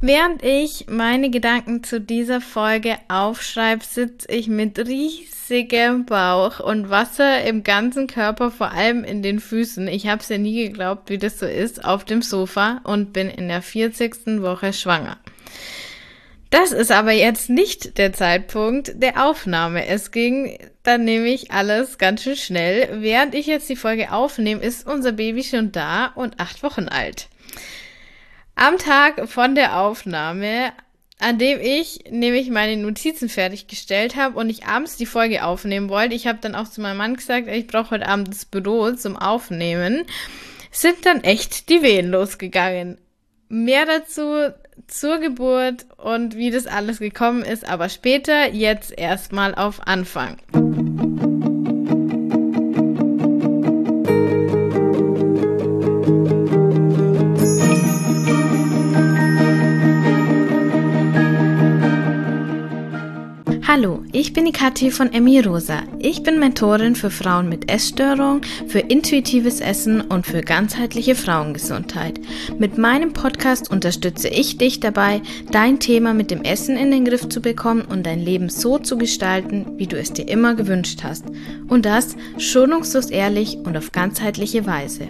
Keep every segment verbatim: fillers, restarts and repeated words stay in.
Während ich meine Gedanken zu dieser Folge aufschreibe, sitze ich mit riesigem Bauch und Wasser im ganzen Körper, vor allem in den Füßen. Ich habe es ja nie geglaubt, wie das so ist, auf dem Sofa und bin in der vierzigsten Woche schwanger. Das ist aber jetzt nicht der Zeitpunkt der Aufnahme. Es ging dann nämlich alles ganz schön schnell. Während ich jetzt die Folge aufnehme, ist unser Baby schon da und acht Wochen alt. Am Tag von der Aufnahme, an dem ich nämlich meine Notizen fertiggestellt habe und ich abends die Folge aufnehmen wollte, ich habe dann auch zu meinem Mann gesagt, ich brauche heute Abend das Büro zum Aufnehmen, sind dann echt die Wehen losgegangen. Mehr dazu zur Geburt und wie das alles gekommen ist, aber später, jetzt erstmal auf Anfang. Hallo, ich bin die Kathi von Emmy Rosa. Ich bin Mentorin für Frauen mit Essstörung, für intuitives Essen und für ganzheitliche Frauengesundheit. Mit meinem Podcast unterstütze ich dich dabei, dein Thema mit dem Essen in den Griff zu bekommen und dein Leben so zu gestalten, wie du es dir immer gewünscht hast. Und das schonungslos ehrlich und auf ganzheitliche Weise.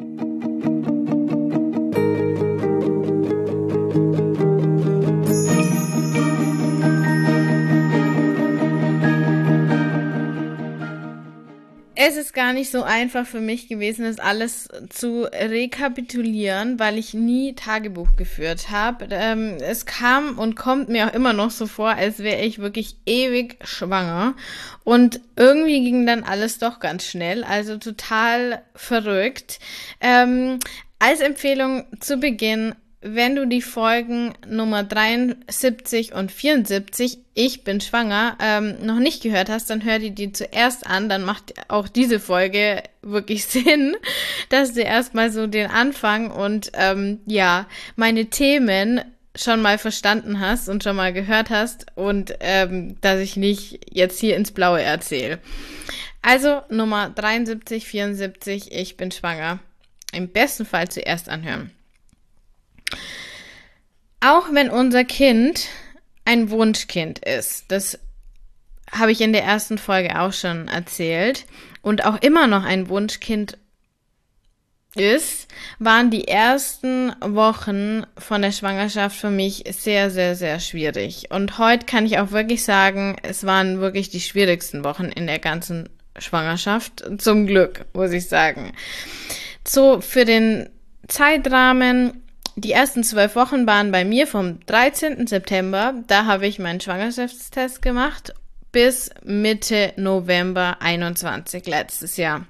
Es ist gar nicht so einfach für mich gewesen, das alles zu rekapitulieren, weil ich nie Tagebuch geführt habe. Ähm, es kam und kommt mir auch immer noch so vor, als wäre ich wirklich ewig schwanger. Und irgendwie ging dann alles doch ganz schnell, also total verrückt. Ähm, als Empfehlung zu Beginn: Wenn du die Folgen Nummer dreiundsiebzig und vierundsiebzig, ich bin schwanger, ähm, noch nicht gehört hast, dann hör dir die zuerst an, dann macht auch diese Folge wirklich Sinn, dass du erstmal so den Anfang und ähm, ja, meine Themen schon mal verstanden hast und schon mal gehört hast und ähm, dass ich nicht jetzt hier ins Blaue erzähle. Also Nummer dreiundsiebzig, vierundsiebzig, ich bin schwanger. Im besten Fall zuerst anhören. Auch wenn unser Kind ein Wunschkind ist, das habe ich in der ersten Folge auch schon erzählt, und auch immer noch ein Wunschkind ist, waren die ersten Wochen von der Schwangerschaft für mich sehr, sehr, sehr schwierig. Und heute kann ich auch wirklich sagen, es waren wirklich die schwierigsten Wochen in der ganzen Schwangerschaft. Zum Glück, muss ich sagen. So, für den Zeitrahmen: Die ersten zwölf Wochen waren bei mir vom dreizehnten September, da habe ich meinen Schwangerschaftstest gemacht, bis Mitte November einundzwanzig letztes Jahr.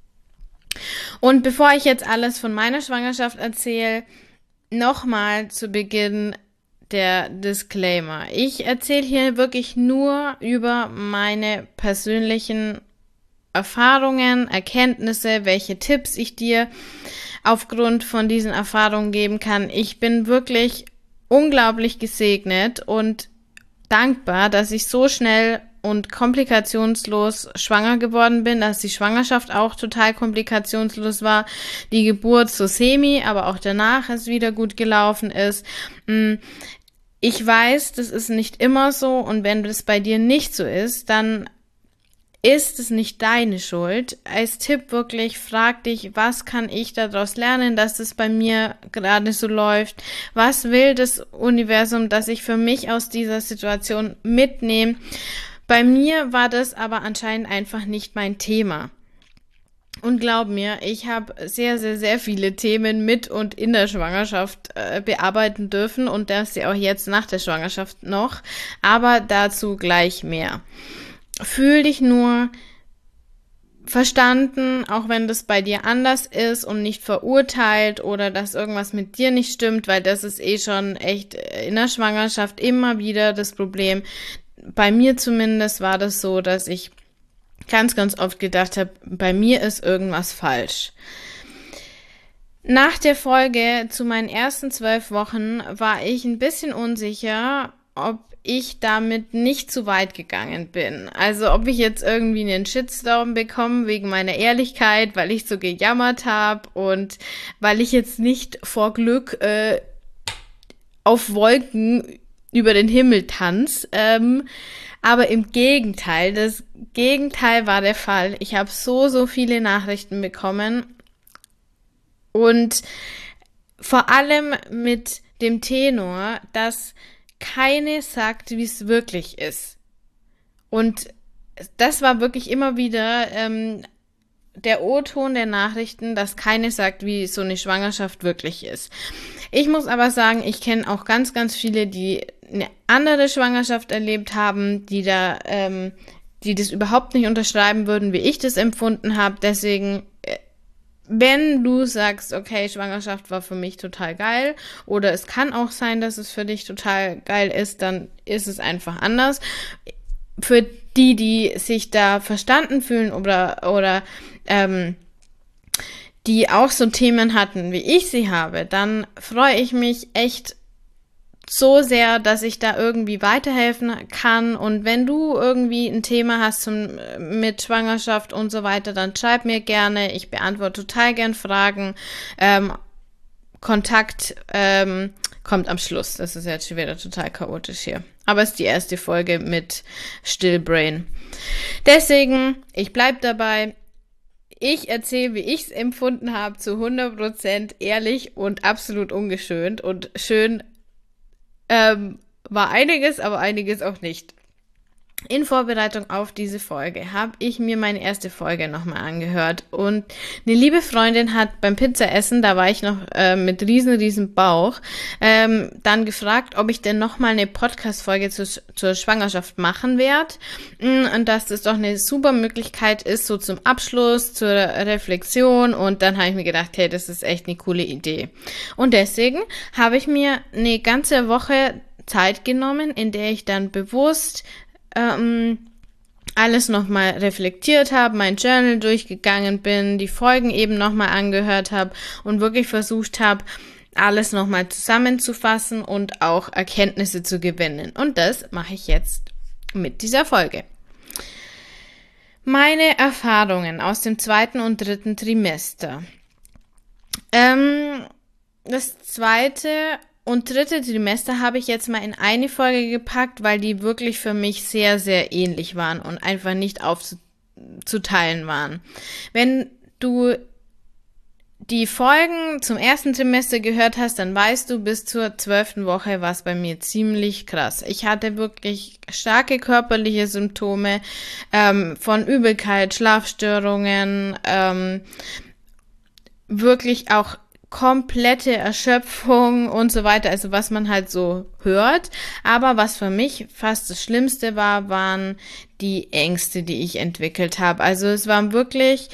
Und bevor ich jetzt alles von meiner Schwangerschaft erzähle, nochmal zu Beginn der Disclaimer. Ich erzähle hier wirklich nur über meine persönlichen Erfahrungen, Erkenntnisse, welche Tipps ich dir aufgrund von diesen Erfahrungen geben kann. Ich bin wirklich unglaublich gesegnet und dankbar, dass ich so schnell und komplikationslos schwanger geworden bin, dass die Schwangerschaft auch total komplikationslos war, die Geburt so semi, aber auch danach es wieder gut gelaufen ist. Ich weiß, das ist nicht immer so, und wenn das bei dir nicht so ist, dann ist es nicht deine Schuld. Als Tipp wirklich, frag dich, was kann ich daraus lernen, dass es bei mir gerade so läuft? Was will das Universum, dass ich für mich aus dieser Situation mitnehme? Bei mir war das aber anscheinend einfach nicht mein Thema. Und glaub mir, ich habe sehr, sehr, sehr viele Themen mit und in der Schwangerschaft äh, bearbeiten dürfen, und das ja auch jetzt nach der Schwangerschaft noch. Aber dazu gleich mehr. Fühl dich nur verstanden, auch wenn das bei dir anders ist, und nicht verurteilt oder dass irgendwas mit dir nicht stimmt, weil das ist eh schon echt in der Schwangerschaft immer wieder das Problem. Bei mir zumindest war das so, dass ich ganz, ganz oft gedacht habe, bei mir ist irgendwas falsch. Nach der Folge zu meinen ersten zwölf Wochen war ich ein bisschen unsicher, ob ich damit nicht zu weit gegangen bin. Also ob ich jetzt irgendwie einen Shitstorm bekomme wegen meiner Ehrlichkeit, weil ich so gejammert habe und weil ich jetzt nicht vor Glück äh, auf Wolken über den Himmel tanze. Ähm, aber im Gegenteil, das Gegenteil war der Fall. Ich habe so, so viele Nachrichten bekommen und vor allem mit dem Tenor, dass keine sagt, wie es wirklich ist. Und das war wirklich immer wieder ähm, der O-Ton der Nachrichten, dass keine sagt, wie so eine Schwangerschaft wirklich ist. Ich muss aber sagen, ich kenne auch ganz, ganz viele, die eine andere Schwangerschaft erlebt haben, die da, ähm, die das überhaupt nicht unterschreiben würden, wie ich das empfunden habe. Deswegen, äh, wenn du sagst, okay, Schwangerschaft war für mich total geil, oder es kann auch sein, dass es für dich total geil ist, dann ist es einfach anders. Für die, die sich da verstanden fühlen oder, oder ähm, die auch so Themen hatten, wie ich sie habe, dann freue ich mich echt so sehr, dass ich da irgendwie weiterhelfen kann. Und wenn du irgendwie ein Thema hast zum, mit Schwangerschaft und so weiter, dann schreib mir gerne. Ich beantworte total gern Fragen. Ähm, Kontakt ähm, kommt am Schluss. Das ist jetzt schon wieder total chaotisch hier. Aber es ist die erste Folge mit Stillbrain. Deswegen, ich bleib dabei. Ich erzähle, wie ich es empfunden habe, zu hundert Prozent ehrlich und absolut ungeschönt. Und schön ähm, war einiges, aber einiges auch nicht. In Vorbereitung auf diese Folge habe ich mir meine erste Folge nochmal angehört und eine liebe Freundin hat beim Pizzaessen, da war ich noch äh, mit riesen, riesen Bauch, ähm, dann gefragt, ob ich denn nochmal eine Podcast-Folge zu, zur Schwangerschaft machen werde und dass das doch eine super Möglichkeit ist, so zum Abschluss, zur Reflexion, und dann habe ich mir gedacht, hey, das ist echt eine coole Idee. Und deswegen habe ich mir eine ganze Woche Zeit genommen, in der ich dann bewusst Ähm, alles nochmal reflektiert habe, mein Journal durchgegangen bin, die Folgen eben nochmal angehört habe und wirklich versucht habe, alles nochmal zusammenzufassen und auch Erkenntnisse zu gewinnen. Und das mache ich jetzt mit dieser Folge. Meine Erfahrungen aus dem zweiten und dritten Trimester. Ähm, das zweite und dritte Trimester habe ich jetzt mal in eine Folge gepackt, weil die wirklich für mich sehr, sehr ähnlich waren und einfach nicht aufzuteilen waren. Wenn du die Folgen zum ersten Trimester gehört hast, dann weißt du, bis zur zwölften Woche war es bei mir ziemlich krass. Ich hatte wirklich starke körperliche Symptome ähm, von Übelkeit, Schlafstörungen, ähm, wirklich auch komplette Erschöpfung und so weiter, also was man halt so hört. Aber was für mich fast das Schlimmste war, waren die Ängste, die ich entwickelt habe. Also es war wirklich,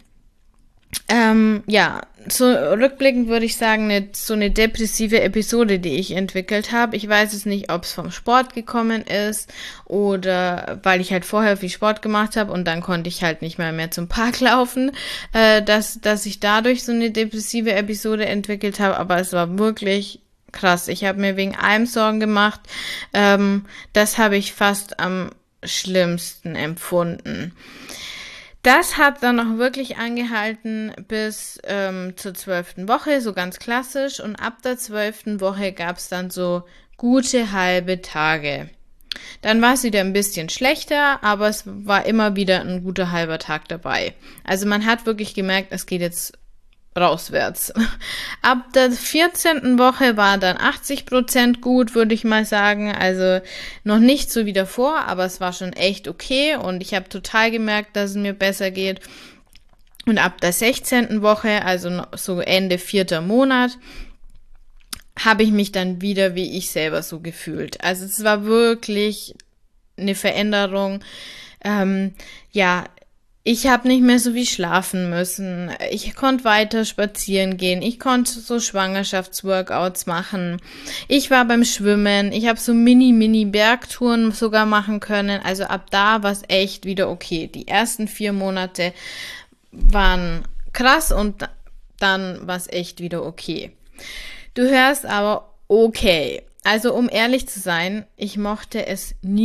ähm, ja, so rückblickend würde ich sagen, eine, so eine depressive Episode, die ich entwickelt habe. Ich weiß es nicht, ob es vom Sport gekommen ist oder weil ich halt vorher viel Sport gemacht habe und dann konnte ich halt nicht mehr mehr zum Park laufen, äh, dass, dass ich dadurch so eine depressive Episode entwickelt habe. Aber es war wirklich krass. Ich habe mir wegen allem Sorgen gemacht. Ähm, das habe ich fast am schlimmsten empfunden. Das hat dann noch wirklich angehalten bis ähm, zur zwölften Woche, so ganz klassisch. Und ab der zwölften Woche gab es dann so gute halbe Tage. Dann war es wieder ein bisschen schlechter, aber es war immer wieder ein guter halber Tag dabei. Also man hat wirklich gemerkt, es geht jetzt rauswärts. Ab der vierzehnten Woche war dann achtzig Prozent gut, würde ich mal sagen. Also noch nicht so wie davor, aber es war schon echt okay und ich habe total gemerkt, dass es mir besser geht. Und ab der sechzehnten Woche, also so Ende vierter Monat, habe ich mich dann wieder wie ich selber so gefühlt. Also es war wirklich eine Veränderung. Ähm, ja, ich habe nicht mehr so viel schlafen müssen. Ich konnte weiter spazieren gehen. Ich konnte so Schwangerschaftsworkouts machen. Ich war beim Schwimmen. Ich habe so Mini-Mini-Bergtouren sogar machen können. Also ab da war es echt wieder okay. Die ersten vier Monate waren krass und dann war es echt wieder okay. Du hörst aber okay. Also um ehrlich zu sein, ich mochte es nie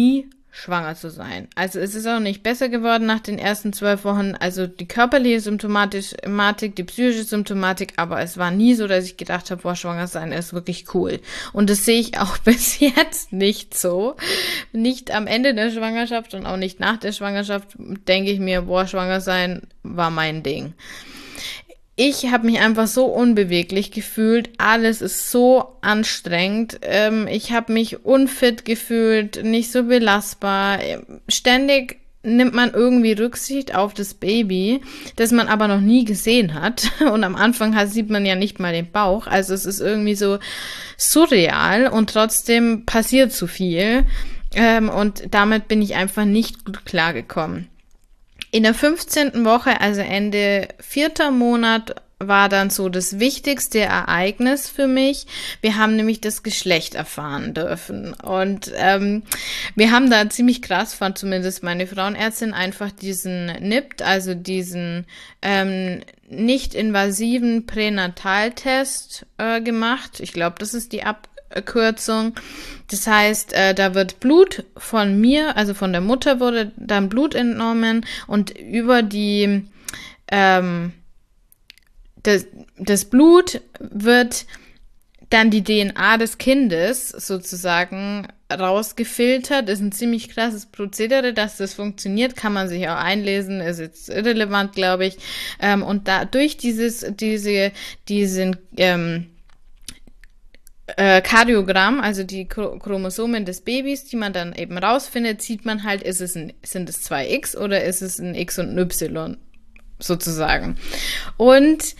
schwanger zu sein. Also es ist auch nicht besser geworden nach den ersten zwölf Wochen. Also die körperliche Symptomatik, die psychische Symptomatik, aber es war nie so, dass ich gedacht habe, boah, schwanger sein ist wirklich cool. Und das sehe ich auch bis jetzt nicht so. Nicht am Ende der Schwangerschaft und auch nicht nach der Schwangerschaft denke ich mir, boah, schwanger sein war mein Ding. Ich habe mich einfach so unbeweglich gefühlt. Alles ist so anstrengend. Ähm, ich habe mich unfit gefühlt, nicht so belastbar. Ständig nimmt man irgendwie Rücksicht auf das Baby, das man aber noch nie gesehen hat. Und am Anfang hat, sieht man ja nicht mal den Bauch. Also es ist irgendwie so surreal und trotzdem passiert zu viel. Ähm, und damit bin ich einfach nicht gut klargekommen. In der fünfzehnten Woche, also Ende vierter Monat, war dann so das wichtigste Ereignis für mich. Wir haben nämlich das Geschlecht erfahren dürfen. Und ähm, wir haben da ziemlich krass, fand zumindest meine Frauenärztin, einfach diesen N I P T, also diesen ähm, nicht-invasiven Pränataltest äh, gemacht. Ich glaube, das ist die Abkürzung. Das heißt, äh, da wird Blut von mir, also von der Mutter wurde dann Blut entnommen und über die ähm, das, das Blut wird dann die D N A des Kindes sozusagen rausgefiltert. Ist ein ziemlich krasses Prozedere, dass das funktioniert, kann man sich auch einlesen, ist jetzt irrelevant, glaube ich. Ähm, und da durch dieses, diese, diesen ähm, Äh, Kardiogramm, also die Chromosomen des Babys, die man dann eben rausfindet, sieht man halt, ist es ein, sind es zwei X oder ist es ein X und ein Y sozusagen. Und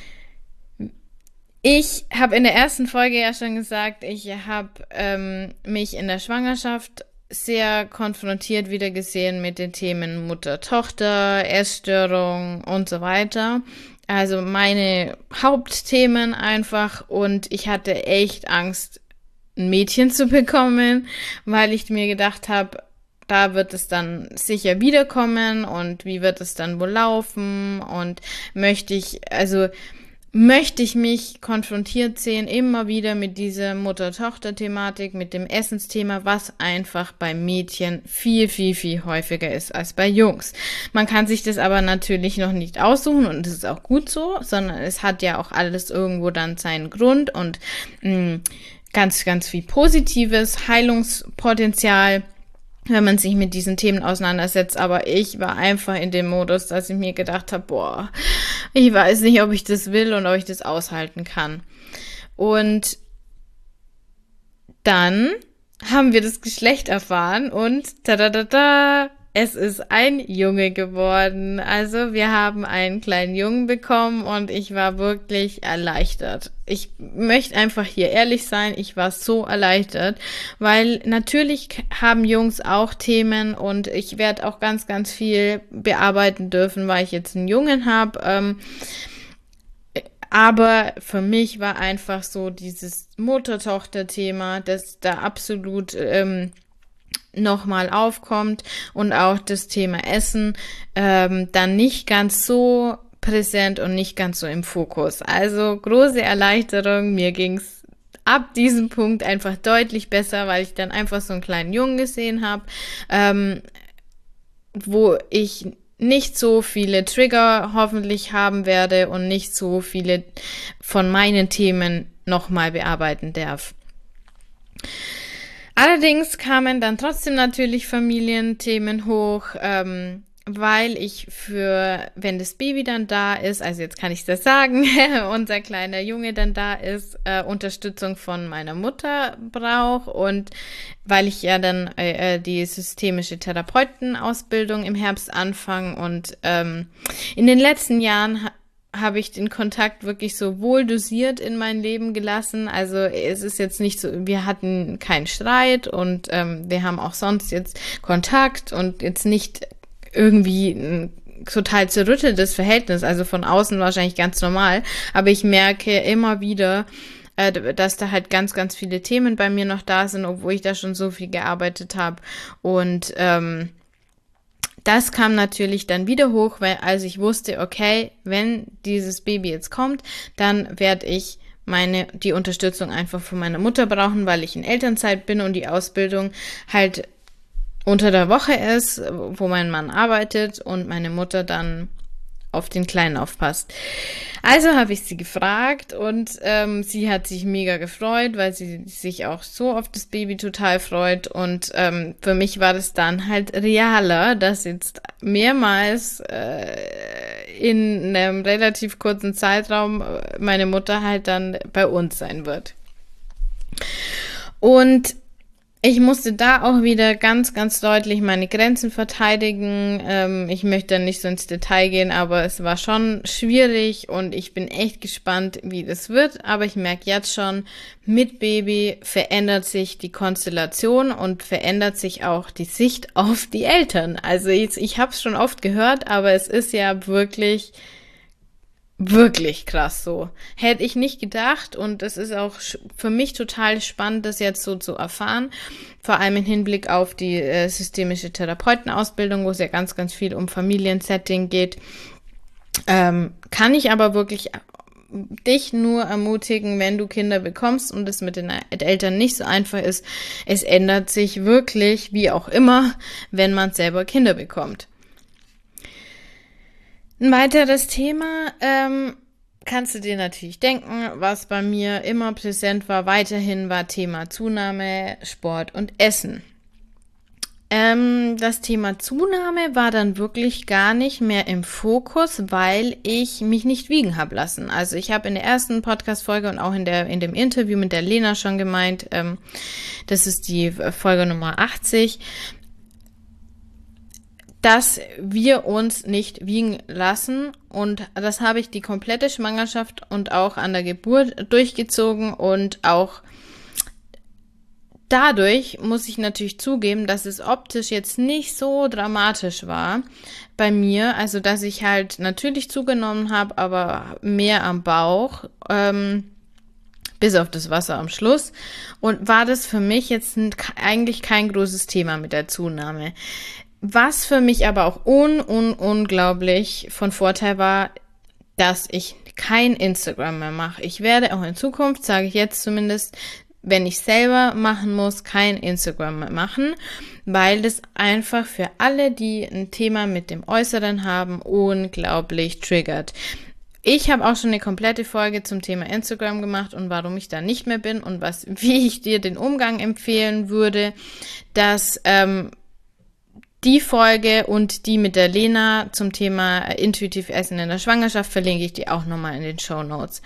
ich habe in der ersten Folge ja schon gesagt, ich habe ähm, mich in der Schwangerschaft sehr konfrontiert wieder gesehen mit den Themen Mutter-Tochter, Essstörung und so weiter. Also meine Hauptthemen einfach und ich hatte echt Angst, ein Mädchen zu bekommen, weil ich mir gedacht habe, da wird es dann sicher wiederkommen und wie wird es dann wohl laufen und möchte ich, also möchte ich mich konfrontiert sehen, immer wieder mit dieser Mutter-Tochter-Thematik, mit dem Essensthema, was einfach bei Mädchen viel, viel, viel häufiger ist als bei Jungs. Man kann sich das aber natürlich noch nicht aussuchen und das ist auch gut so, sondern es hat ja auch alles irgendwo dann seinen Grund und mh, ganz, ganz viel positives Heilungspotenzial, wenn man sich mit diesen Themen auseinandersetzt, aber ich war einfach in dem Modus, dass ich mir gedacht habe, boah, ich weiß nicht, ob ich das will und ob ich das aushalten kann. Und dann haben wir das Geschlecht erfahren und ta-da-da-da, es ist ein Junge geworden. Also wir haben einen kleinen Jungen bekommen und ich war wirklich erleichtert. Ich möchte einfach hier ehrlich sein, ich war so erleichtert, weil natürlich haben Jungs auch Themen und ich werde auch ganz, ganz viel bearbeiten dürfen, weil ich jetzt einen Jungen habe. Ähm, aber für mich war einfach so dieses Mutter-Tochter-Thema, das da absolut ähm, nochmal aufkommt und auch das Thema Essen ähm, dann nicht ganz so präsent und nicht ganz so im Fokus. Also große Erleichterung, mir ging's ab diesem Punkt einfach deutlich besser, weil ich dann einfach so einen kleinen Jungen gesehen habe, ähm, wo ich nicht so viele Trigger hoffentlich haben werde und nicht so viele von meinen Themen nochmal bearbeiten darf. Allerdings kamen dann trotzdem natürlich Familienthemen hoch, ähm, weil ich für, wenn das Baby dann da ist, also jetzt kann ich das sagen, unser kleiner Junge dann da ist, äh, Unterstützung von meiner Mutter brauche und weil ich ja dann äh, die systemische Therapeutenausbildung im Herbst anfange und ähm, in den letzten Jahren ha- habe ich den Kontakt wirklich so wohl dosiert in mein Leben gelassen. Also es ist jetzt nicht so, wir hatten keinen Streit und ähm, wir haben auch sonst jetzt Kontakt und jetzt nicht irgendwie ein total zerrütteltes Verhältnis, also von außen wahrscheinlich ganz normal, aber ich merke immer wieder, äh, dass da halt ganz, ganz viele Themen bei mir noch da sind, obwohl ich da schon so viel gearbeitet habe und ähm, das kam natürlich dann wieder hoch, weil als ich wusste, okay, wenn dieses Baby jetzt kommt, dann werde ich meine die Unterstützung einfach von meiner Mutter brauchen, weil ich in Elternzeit bin und die Ausbildung halt unter der Woche ist, wo mein Mann arbeitet und meine Mutter dann auf den Kleinen aufpasst. Also habe ich sie gefragt und ähm, sie hat sich mega gefreut, weil sie sich auch so auf das Baby total freut und ähm, für mich war das dann halt realer, dass jetzt mehrmals äh, in einem relativ kurzen Zeitraum meine Mutter halt dann bei uns sein wird. Und ich musste da auch wieder ganz, ganz deutlich meine Grenzen verteidigen. Ähm, ich möchte nicht so ins Detail gehen, aber es war schon schwierig und ich bin echt gespannt, wie das wird. Aber ich merke jetzt schon, mit Baby verändert sich die Konstellation und verändert sich auch die Sicht auf die Eltern. Also ich, ich habe es schon oft gehört, aber es ist ja wirklich... Wirklich krass so. Hätte ich nicht gedacht und es ist auch für mich total spannend, das jetzt so zu erfahren. Vor allem im Hinblick auf die äh, systemische Therapeutenausbildung, wo es ja ganz, ganz viel um Familiensetting geht. Ähm, kann ich aber wirklich dich nur ermutigen, wenn du Kinder bekommst und es mit den Eltern nicht so einfach ist. Es ändert sich wirklich, wie auch immer, wenn man selber Kinder bekommt. Ein weiteres Thema, ähm, kannst du dir natürlich denken, was bei mir immer präsent war, weiterhin war Thema Zunahme, Sport und Essen. Ähm, das Thema Zunahme war dann wirklich gar nicht mehr im Fokus, weil ich mich nicht wiegen habe lassen. Also ich habe in der ersten Podcast-Folge und auch in der in dem Interview mit der Lena schon gemeint, ähm, das ist die Folge Nummer achtzig, dass wir uns nicht wiegen lassen und das habe ich die komplette Schwangerschaft und auch an der Geburt durchgezogen und auch dadurch muss ich natürlich zugeben, dass es optisch jetzt nicht so dramatisch war bei mir, also dass ich halt natürlich zugenommen habe, aber mehr am Bauch, ähm, bis auf das Wasser am Schluss und war das für mich jetzt eigentlich kein großes Thema mit der Zunahme. Was für mich aber auch un, un, unglaublich von Vorteil war, dass ich kein Instagram mehr mache. Ich werde auch in Zukunft, sage ich jetzt zumindest, wenn ich selber machen muss, kein Instagram mehr machen, weil das einfach für alle, die ein Thema mit dem Äußeren haben, unglaublich triggert. Ich habe auch schon eine komplette Folge zum Thema Instagram gemacht und warum ich da nicht mehr bin und was, wie ich dir den Umgang empfehlen würde, dass ähm, die Folge und die mit der Lena zum Thema intuitiv Essen in der Schwangerschaft verlinke ich dir auch nochmal in den Shownotes.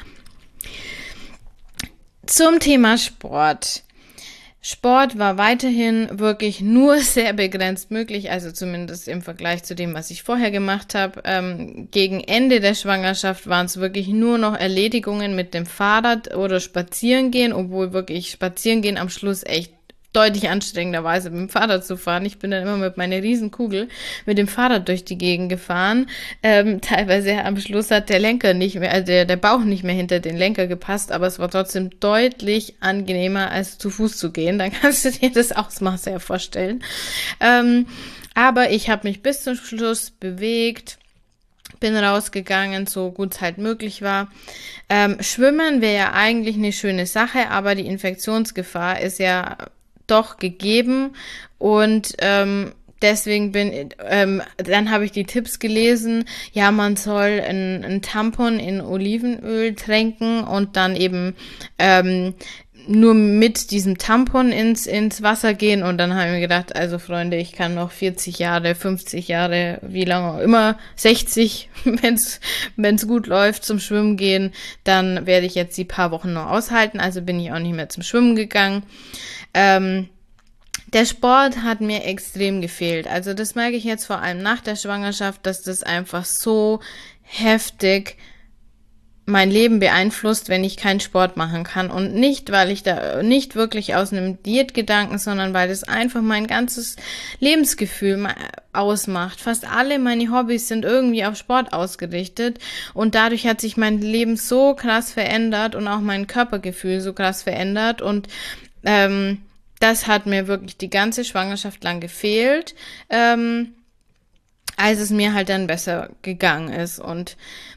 Zum Thema Sport. Sport war weiterhin wirklich nur sehr begrenzt möglich, also zumindest im Vergleich zu dem, was ich vorher gemacht habe. Ähm, gegen Ende der Schwangerschaft waren es wirklich nur noch Erledigungen mit dem Fahrrad oder Spazierengehen, obwohl wirklich Spazierengehen am Schluss echt deutlich anstrengenderweise mit dem Fahrrad zu fahren. Ich bin dann immer mit meiner Riesenkugel mit dem Fahrrad durch die Gegend gefahren. Ähm, teilweise am Schluss hat der Lenker nicht mehr, also der, der Bauch nicht mehr hinter den Lenker gepasst, aber es war trotzdem deutlich angenehmer, als zu Fuß zu gehen. Dann kannst du dir das Ausmaß ja vorstellen. Ähm, aber ich habe mich bis zum Schluss bewegt, bin rausgegangen, so gut es halt möglich war. Ähm, Schwimmen wäre ja eigentlich eine schöne Sache, aber die Infektionsgefahr ist ja doch gegeben und ähm, deswegen bin, ähm, dann habe ich die Tipps gelesen, ja, man soll ein, ein Tampon in Olivenöl tränken und dann eben ähm, nur mit diesem Tampon ins ins Wasser gehen und dann habe ich mir gedacht, also Freunde, ich kann noch vierzig Jahre, fünfzig Jahre, wie lange auch immer, sechzig, wenn's wenn's gut läuft, zum Schwimmen gehen, dann werde ich jetzt die paar Wochen noch aushalten, also bin ich auch nicht mehr zum Schwimmen gegangen. Ähm, der Sport hat mir extrem gefehlt. Also das merke ich jetzt vor allem nach der Schwangerschaft, dass das einfach so heftig mein Leben beeinflusst, wenn ich keinen Sport machen kann. Und nicht, weil ich da nicht wirklich aus einem Diätgedanken, sondern weil das einfach mein ganzes Lebensgefühl ausmacht. Fast alle meine Hobbys sind irgendwie auf Sport ausgerichtet und dadurch hat sich mein Leben so krass verändert und auch mein Körpergefühl so krass verändert und ähm, das hat mir wirklich die ganze Schwangerschaft lang gefehlt, ähm, als es mir halt dann besser gegangen ist und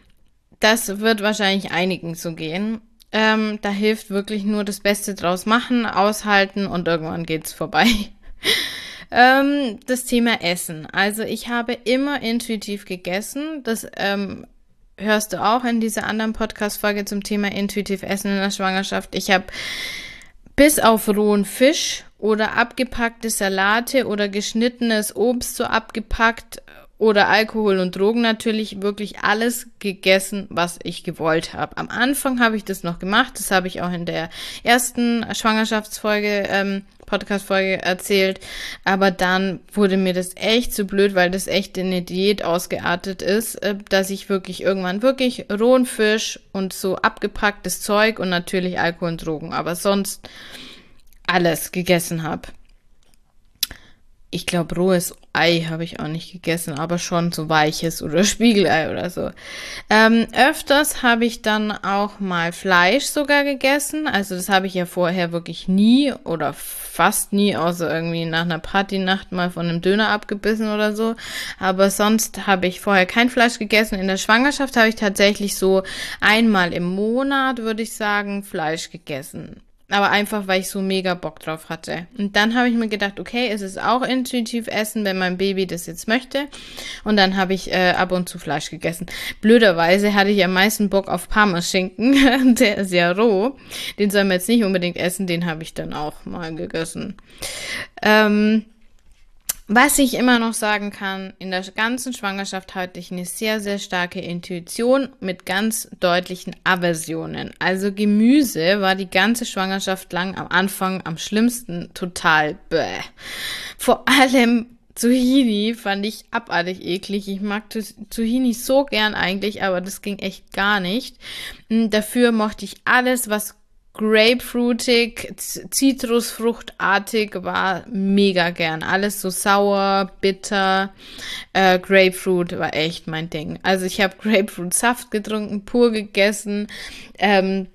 das wird wahrscheinlich einigen so gehen. Ähm, da hilft wirklich nur das Beste draus machen, aushalten und irgendwann geht's vorbei. Ähm, das Thema Essen. Also ich habe immer intuitiv gegessen. Das ähm, hörst du auch in dieser anderen Podcast-Folge zum Thema intuitiv Essen in der Schwangerschaft. Ich habe bis auf rohen Fisch oder abgepackte Salate oder geschnittenes Obst so abgepackt oder Alkohol und Drogen natürlich wirklich alles gegessen, was ich gewollt habe. Am Anfang habe ich das noch gemacht, das habe ich auch in der ersten Schwangerschaftsfolge, ähm, Podcast-Folge erzählt, aber dann wurde mir das echt zu blöd, weil das echt in eine Diät ausgeartet ist, äh, dass ich wirklich irgendwann wirklich rohen Fisch und so abgepacktes Zeug und natürlich Alkohol und Drogen, aber sonst alles gegessen habe. Ich glaube, rohes Ei habe ich auch nicht gegessen, aber schon so weiches oder Spiegelei oder so. Ähm, öfters habe ich dann auch mal Fleisch sogar gegessen. Also das habe ich ja vorher wirklich nie oder fast nie, außer irgendwie nach einer Partynacht mal von einem Döner abgebissen oder so. Aber sonst habe ich vorher kein Fleisch gegessen. In der Schwangerschaft habe ich tatsächlich so einmal im Monat, würde ich sagen, Fleisch gegessen. Aber einfach, weil ich so mega Bock drauf hatte. Und dann habe ich mir gedacht, okay, es ist auch intuitiv Essen, wenn mein Baby das jetzt möchte. Und dann habe ich äh, ab und zu Fleisch gegessen. Blöderweise hatte ich am meisten Bock auf Parmaschinken. Der ist ja roh. Den soll man jetzt nicht unbedingt essen. Den habe ich dann auch mal gegessen. Ähm... Was ich immer noch sagen kann, in der ganzen Schwangerschaft hatte ich eine sehr, sehr starke Intuition mit ganz deutlichen Aversionen. Also Gemüse war die ganze Schwangerschaft lang am Anfang am schlimmsten total bäh. Vor allem Zucchini fand ich abartig eklig. Ich mag Zucchini so gern eigentlich, aber das ging echt gar nicht. Dafür mochte ich alles, was grapefruitig, zitrusfruchtartig war, mega gern. Alles so sauer, bitter. Äh, Grapefruit war echt mein Ding. Also ich habe Grapefruit-Saft getrunken, pur gegessen. Ähm,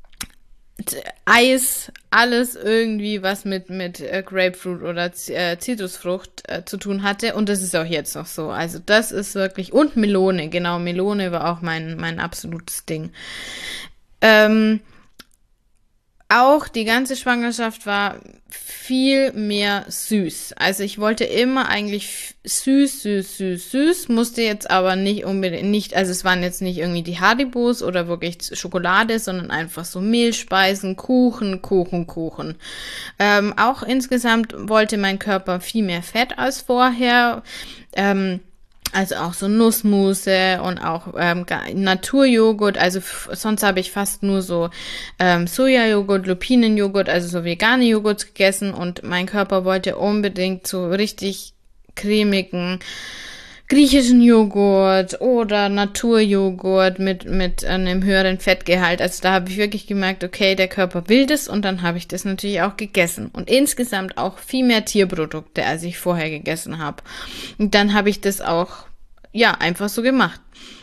Eis, alles irgendwie, was mit, mit äh, Grapefruit oder äh, Zitrusfrucht äh, zu tun hatte. Und das ist auch jetzt noch so. Also das ist wirklich... Und Melone, genau. Melone war auch mein, mein absolutes Ding. Ähm... Auch die ganze Schwangerschaft war viel mehr süß. Also ich wollte immer eigentlich süß, süß, süß, süß, musste jetzt aber nicht unbedingt, nicht, also es waren jetzt nicht irgendwie die Haribos oder wirklich Schokolade, sondern einfach so Mehlspeisen, Kuchen, Kuchen, Kuchen. Ähm, auch insgesamt wollte mein Körper viel mehr Fett als vorher. Ähm, Also auch so Nussmusse und auch ähm, Naturjoghurt. Also f- sonst habe ich fast nur so ähm, Sojajoghurt, Lupinenjoghurt, also so vegane Joghurt gegessen. Und mein Körper wollte unbedingt so richtig cremigen griechischen Joghurt oder Naturjoghurt mit mit einem höheren Fettgehalt. Also da habe ich wirklich gemerkt, okay, der Körper will das und dann habe ich das natürlich auch gegessen. Und insgesamt auch viel mehr Tierprodukte, als ich vorher gegessen habe. Und dann habe ich das auch, ja, einfach so gemacht.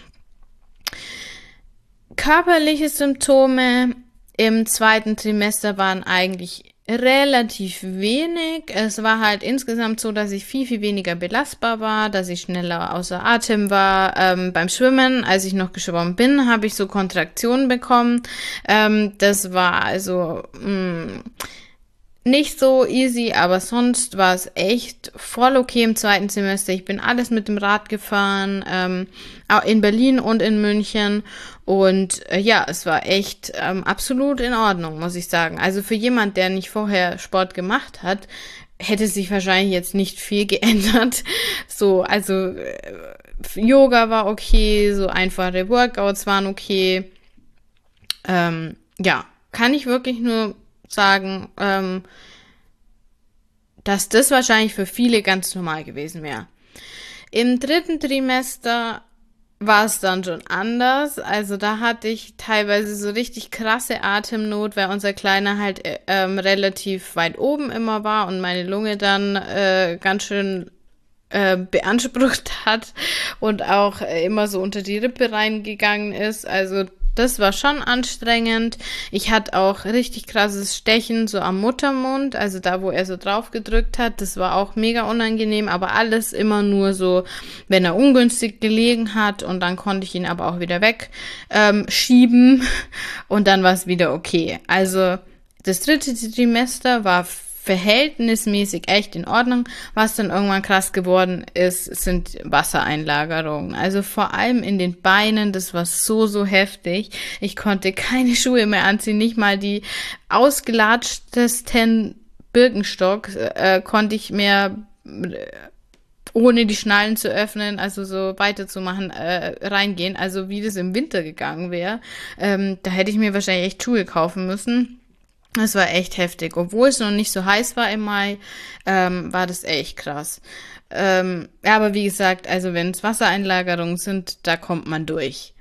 Körperliche Symptome im zweiten Trimester waren eigentlich relativ wenig. Es war halt insgesamt so, dass ich viel, viel weniger belastbar war, dass ich schneller außer Atem war. Ähm, beim Schwimmen, als ich noch geschwommen bin, habe ich so Kontraktionen bekommen. Ähm, das war also mh, nicht so easy, aber sonst war es echt voll okay im zweiten Semester. Ich bin alles mit dem Rad gefahren, ähm, auch in Berlin und in München. Und äh, ja, es war echt ähm, absolut in Ordnung, muss ich sagen. Also für jemand, der nicht vorher Sport gemacht hat, hätte sich wahrscheinlich jetzt nicht viel geändert. So, also äh, Yoga war okay, so einfache Workouts waren okay. Ähm, ja, kann ich wirklich nur sagen, ähm, dass das wahrscheinlich für viele ganz normal gewesen wäre. Im dritten Trimester war es dann schon anders. Also da hatte ich teilweise so richtig krasse Atemnot, weil unser Kleiner halt äh, ähm, relativ weit oben immer war und meine Lunge dann äh, ganz schön äh, beansprucht hat und auch äh, immer so unter die Rippe reingegangen ist. Also das war schon anstrengend. Ich hatte auch richtig krasses Stechen so am Muttermund, also da, wo er so drauf gedrückt hat. Das war auch mega unangenehm, aber alles immer nur so, wenn er ungünstig gelegen hat und dann konnte ich ihn aber auch wieder wegschieben ähm, und dann war es wieder okay. Also das dritte Trimester war verhältnismäßig echt in Ordnung. Was dann irgendwann krass geworden ist, sind Wassereinlagerungen. Also vor allem in den Beinen, das war so, so heftig. Ich konnte keine Schuhe mehr anziehen, nicht mal die ausgelatschtesten Birkenstock äh, konnte ich mehr, äh, ohne die Schnallen zu öffnen, also so weiterzumachen, äh, reingehen. Also wie das im Winter gegangen wäre. Ähm, da hätte ich mir wahrscheinlich echt Schuhe kaufen müssen. Das war echt heftig. Obwohl es noch nicht so heiß war im Mai, ähm, war das echt krass. Ähm, ja, aber wie gesagt, also wenn es Wassereinlagerungen sind, da kommt man durch.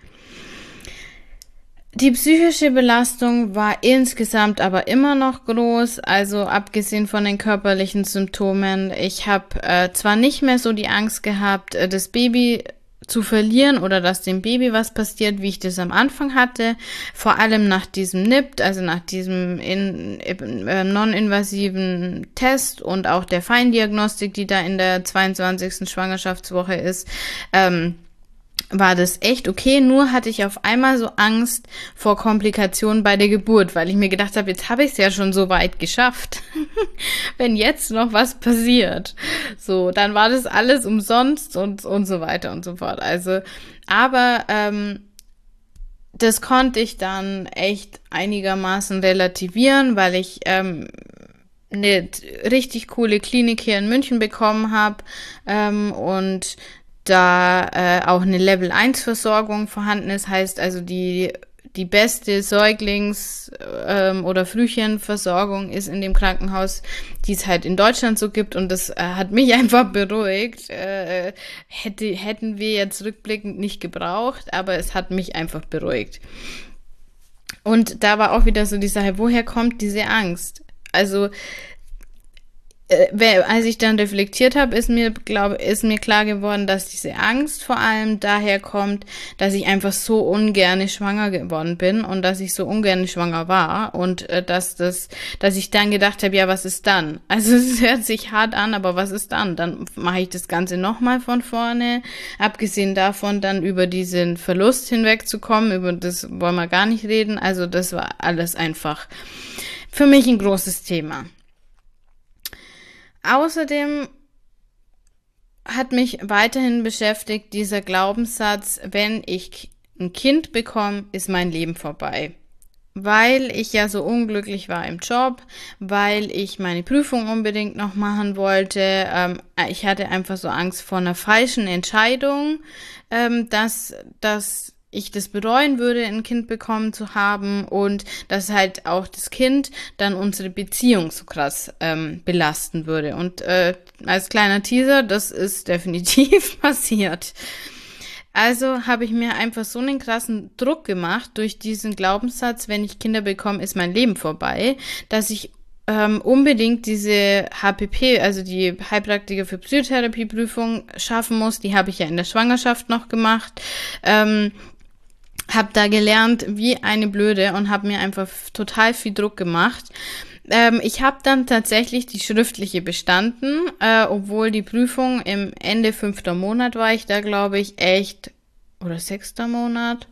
Die psychische Belastung war insgesamt aber immer noch groß, also abgesehen von den körperlichen Symptomen. Ich habe äh, zwar nicht mehr so die Angst gehabt, äh, das Baby zu verlieren oder dass dem Baby was passiert, wie ich das am Anfang hatte, vor allem nach diesem N I P T, also nach diesem in, äh, non-invasiven Test und auch der Feindiagnostik, die da in der zweiundzwanzigsten Schwangerschaftswoche ist, ähm, war das echt okay, nur hatte ich auf einmal so Angst vor Komplikationen bei der Geburt, weil ich mir gedacht habe, jetzt habe ich es ja schon so weit geschafft. Wenn jetzt noch was passiert, so, dann war das alles umsonst und, und so weiter und so fort. Also, aber ähm, das konnte ich dann echt einigermaßen relativieren, weil ich ähm, eine richtig coole Klinik hier in München bekommen habe ähm, und da äh, auch eine Level eins Versorgung vorhanden ist, heißt also die die beste Säuglings- ähm, oder Frühchenversorgung ist in dem Krankenhaus, die es halt in Deutschland so gibt, und das äh, hat mich einfach beruhigt. Äh, hätte, hätten wir jetzt rückblickend nicht gebraucht, aber es hat mich einfach beruhigt. Und da war auch wieder so die Sache, woher kommt diese Angst? Also als ich dann reflektiert habe, ist mir, glaube, ist mir klar geworden, dass diese Angst vor allem daher kommt, dass ich einfach so ungerne schwanger geworden bin und dass ich so ungerne schwanger war und äh, dass das, dass ich dann gedacht habe, ja, was ist dann? Also es hört sich hart an, aber was ist dann? Dann mache ich das Ganze nochmal von vorne. Abgesehen davon, dann über diesen Verlust hinwegzukommen, über das wollen wir gar nicht reden. Also das war alles einfach für mich ein großes Thema. Außerdem hat mich weiterhin beschäftigt dieser Glaubenssatz, wenn ich ein Kind bekomme, ist mein Leben vorbei. Weil ich ja so unglücklich war im Job, weil ich meine Prüfung unbedingt noch machen wollte. Ähm, ich hatte einfach so Angst vor einer falschen Entscheidung, ähm, dass, dass ich das bereuen würde, ein Kind bekommen zu haben und dass halt auch das Kind dann unsere Beziehung so krass ähm, belasten würde. Und äh, als kleiner Teaser, das ist definitiv passiert. Also habe ich mir einfach so einen krassen Druck gemacht durch diesen Glaubenssatz, wenn ich Kinder bekomme, ist mein Leben vorbei, dass ich ähm, unbedingt diese H P P, also die Heilpraktiker für Psychotherapie-Prüfung schaffen muss. Die habe ich ja in der Schwangerschaft noch gemacht. Ähm, Hab da gelernt wie eine Blöde und habe mir einfach total viel Druck gemacht. Ähm, ich habe dann tatsächlich die schriftliche bestanden, äh, obwohl die Prüfung im Ende fünfter Monat war ich da, glaube ich, echt, oder sechster Monat?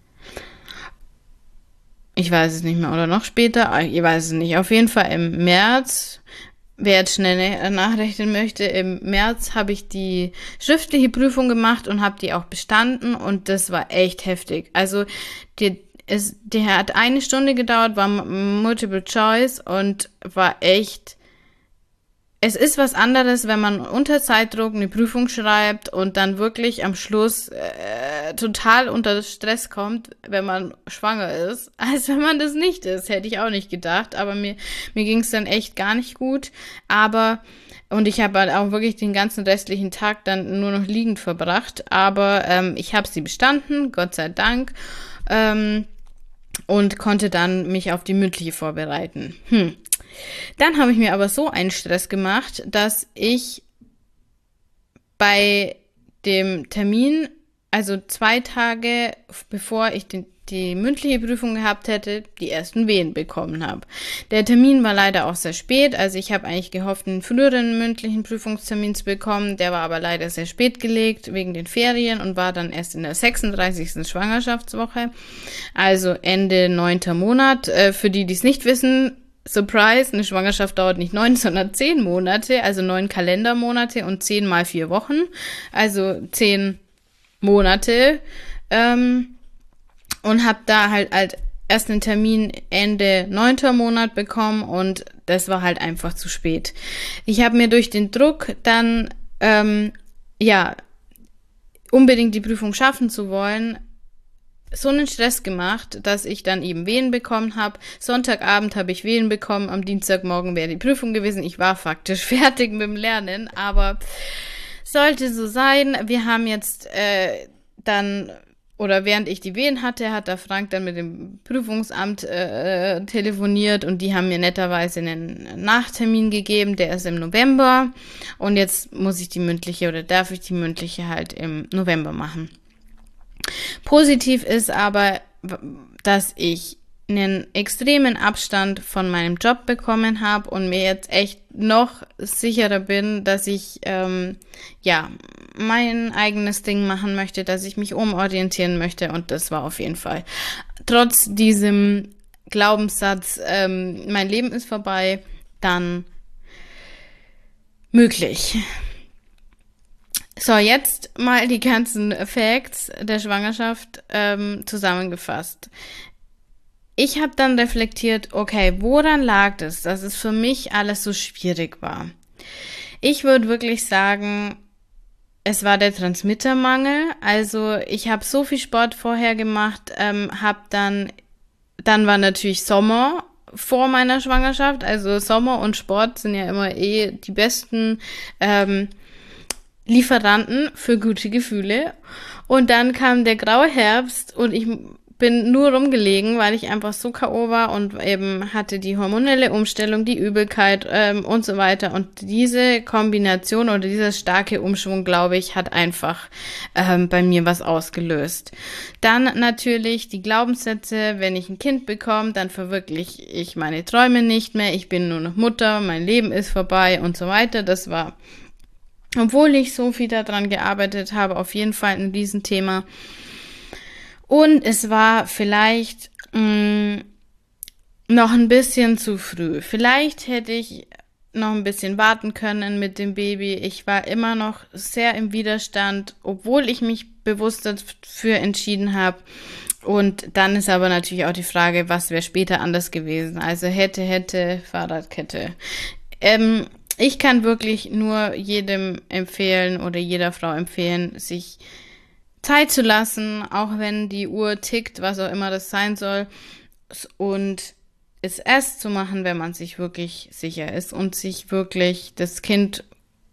Ich weiß es nicht mehr, oder noch später, ich weiß es nicht. Auf jeden Fall im März. Wer jetzt schnell nachrechnen möchte, im März habe ich die schriftliche Prüfung gemacht und habe die auch bestanden und das war echt heftig. Also die, es, der hat eine Stunde gedauert, war Multiple Choice und war echt, es ist was anderes, wenn man unter Zeitdruck eine Prüfung schreibt und dann wirklich am Schluss äh, total unter Stress kommt, wenn man schwanger ist, als wenn man das nicht ist. Hätte ich auch nicht gedacht, aber mir, mir ging es dann echt gar nicht gut. Aber, und ich habe halt auch wirklich den ganzen restlichen Tag dann nur noch liegend verbracht, aber ähm, ich habe sie bestanden, Gott sei Dank, ähm, und konnte dann mich auf die mündliche vorbereiten. Hm. Dann habe ich mir aber so einen Stress gemacht, dass ich bei dem Termin, also zwei Tage bevor ich den, die mündliche Prüfung gehabt hätte, die ersten Wehen bekommen habe. Der Termin war leider auch sehr spät, also ich habe eigentlich gehofft, einen früheren mündlichen Prüfungstermin zu bekommen, der war aber leider sehr spät gelegt wegen den Ferien und war dann erst in der sechsunddreißigsten Schwangerschaftswoche, also Ende neunter Monat. Äh, für die, die es nicht wissen, Surprise, eine Schwangerschaft dauert nicht neun, sondern zehn Monate, also neun Kalendermonate und zehn mal vier Wochen, also zehn Monate, ähm, und habe da halt, halt erst einen Termin Ende neunter Monat bekommen und das war halt einfach zu spät. Ich habe mir durch den Druck dann, ähm, ja, unbedingt die Prüfung schaffen zu wollen, so einen Stress gemacht, dass ich dann eben Wehen bekommen habe. Sonntagabend habe ich Wehen bekommen, am Dienstagmorgen wäre die Prüfung gewesen. Ich war faktisch fertig mit dem Lernen, aber sollte so sein. Wir haben jetzt äh, dann, oder während ich die Wehen hatte, hat der Frank dann mit dem Prüfungsamt äh, telefoniert und die haben mir netterweise einen Nachtermin gegeben, der ist im November und jetzt muss ich die mündliche oder darf ich die mündliche halt im November machen. Positiv ist aber, dass ich einen extremen Abstand von meinem Job bekommen habe und mir jetzt echt noch sicherer bin, dass ich ähm, ja mein eigenes Ding machen möchte, dass ich mich umorientieren möchte und das war auf jeden Fall trotz diesem Glaubenssatz, ähm, mein Leben ist vorbei, dann möglich. So, jetzt mal die ganzen Facts der Schwangerschaft ähm, zusammengefasst. Ich habe dann reflektiert, okay, woran lag es, dass es für mich alles so schwierig war? Ich würde wirklich sagen, es war der Transmittermangel. Also ich habe so viel Sport vorher gemacht, ähm, habe dann, dann war natürlich Sommer vor meiner Schwangerschaft. Also Sommer und Sport sind ja immer eh die besten ähm, Lieferanten für gute Gefühle. Und dann kam der graue Herbst und ich bin nur rumgelegen, weil ich einfach so K O war und eben hatte die hormonelle Umstellung, die Übelkeit ähm, und so weiter. Und diese Kombination oder dieser starke Umschwung, glaube ich, hat einfach ähm, bei mir was ausgelöst. Dann natürlich die Glaubenssätze, wenn ich ein Kind bekomme, dann verwirkliche ich meine Träume nicht mehr. Ich bin nur noch Mutter, mein Leben ist vorbei und so weiter. Das war, obwohl ich so viel daran gearbeitet habe, auf jeden Fall ein Riesenthema. Und es war vielleicht mh, noch ein bisschen zu früh. Vielleicht hätte ich noch ein bisschen warten können mit dem Baby. Ich war immer noch sehr im Widerstand, obwohl ich mich bewusst dafür entschieden habe. Und dann ist aber natürlich auch die Frage, was wäre später anders gewesen. Also hätte, hätte, Fahrradkette. Ähm, ich kann wirklich nur jedem empfehlen oder jeder Frau empfehlen, sich Zeit zu lassen, auch wenn die Uhr tickt, was auch immer das sein soll, und es erst zu machen, wenn man sich wirklich sicher ist und sich wirklich das Kind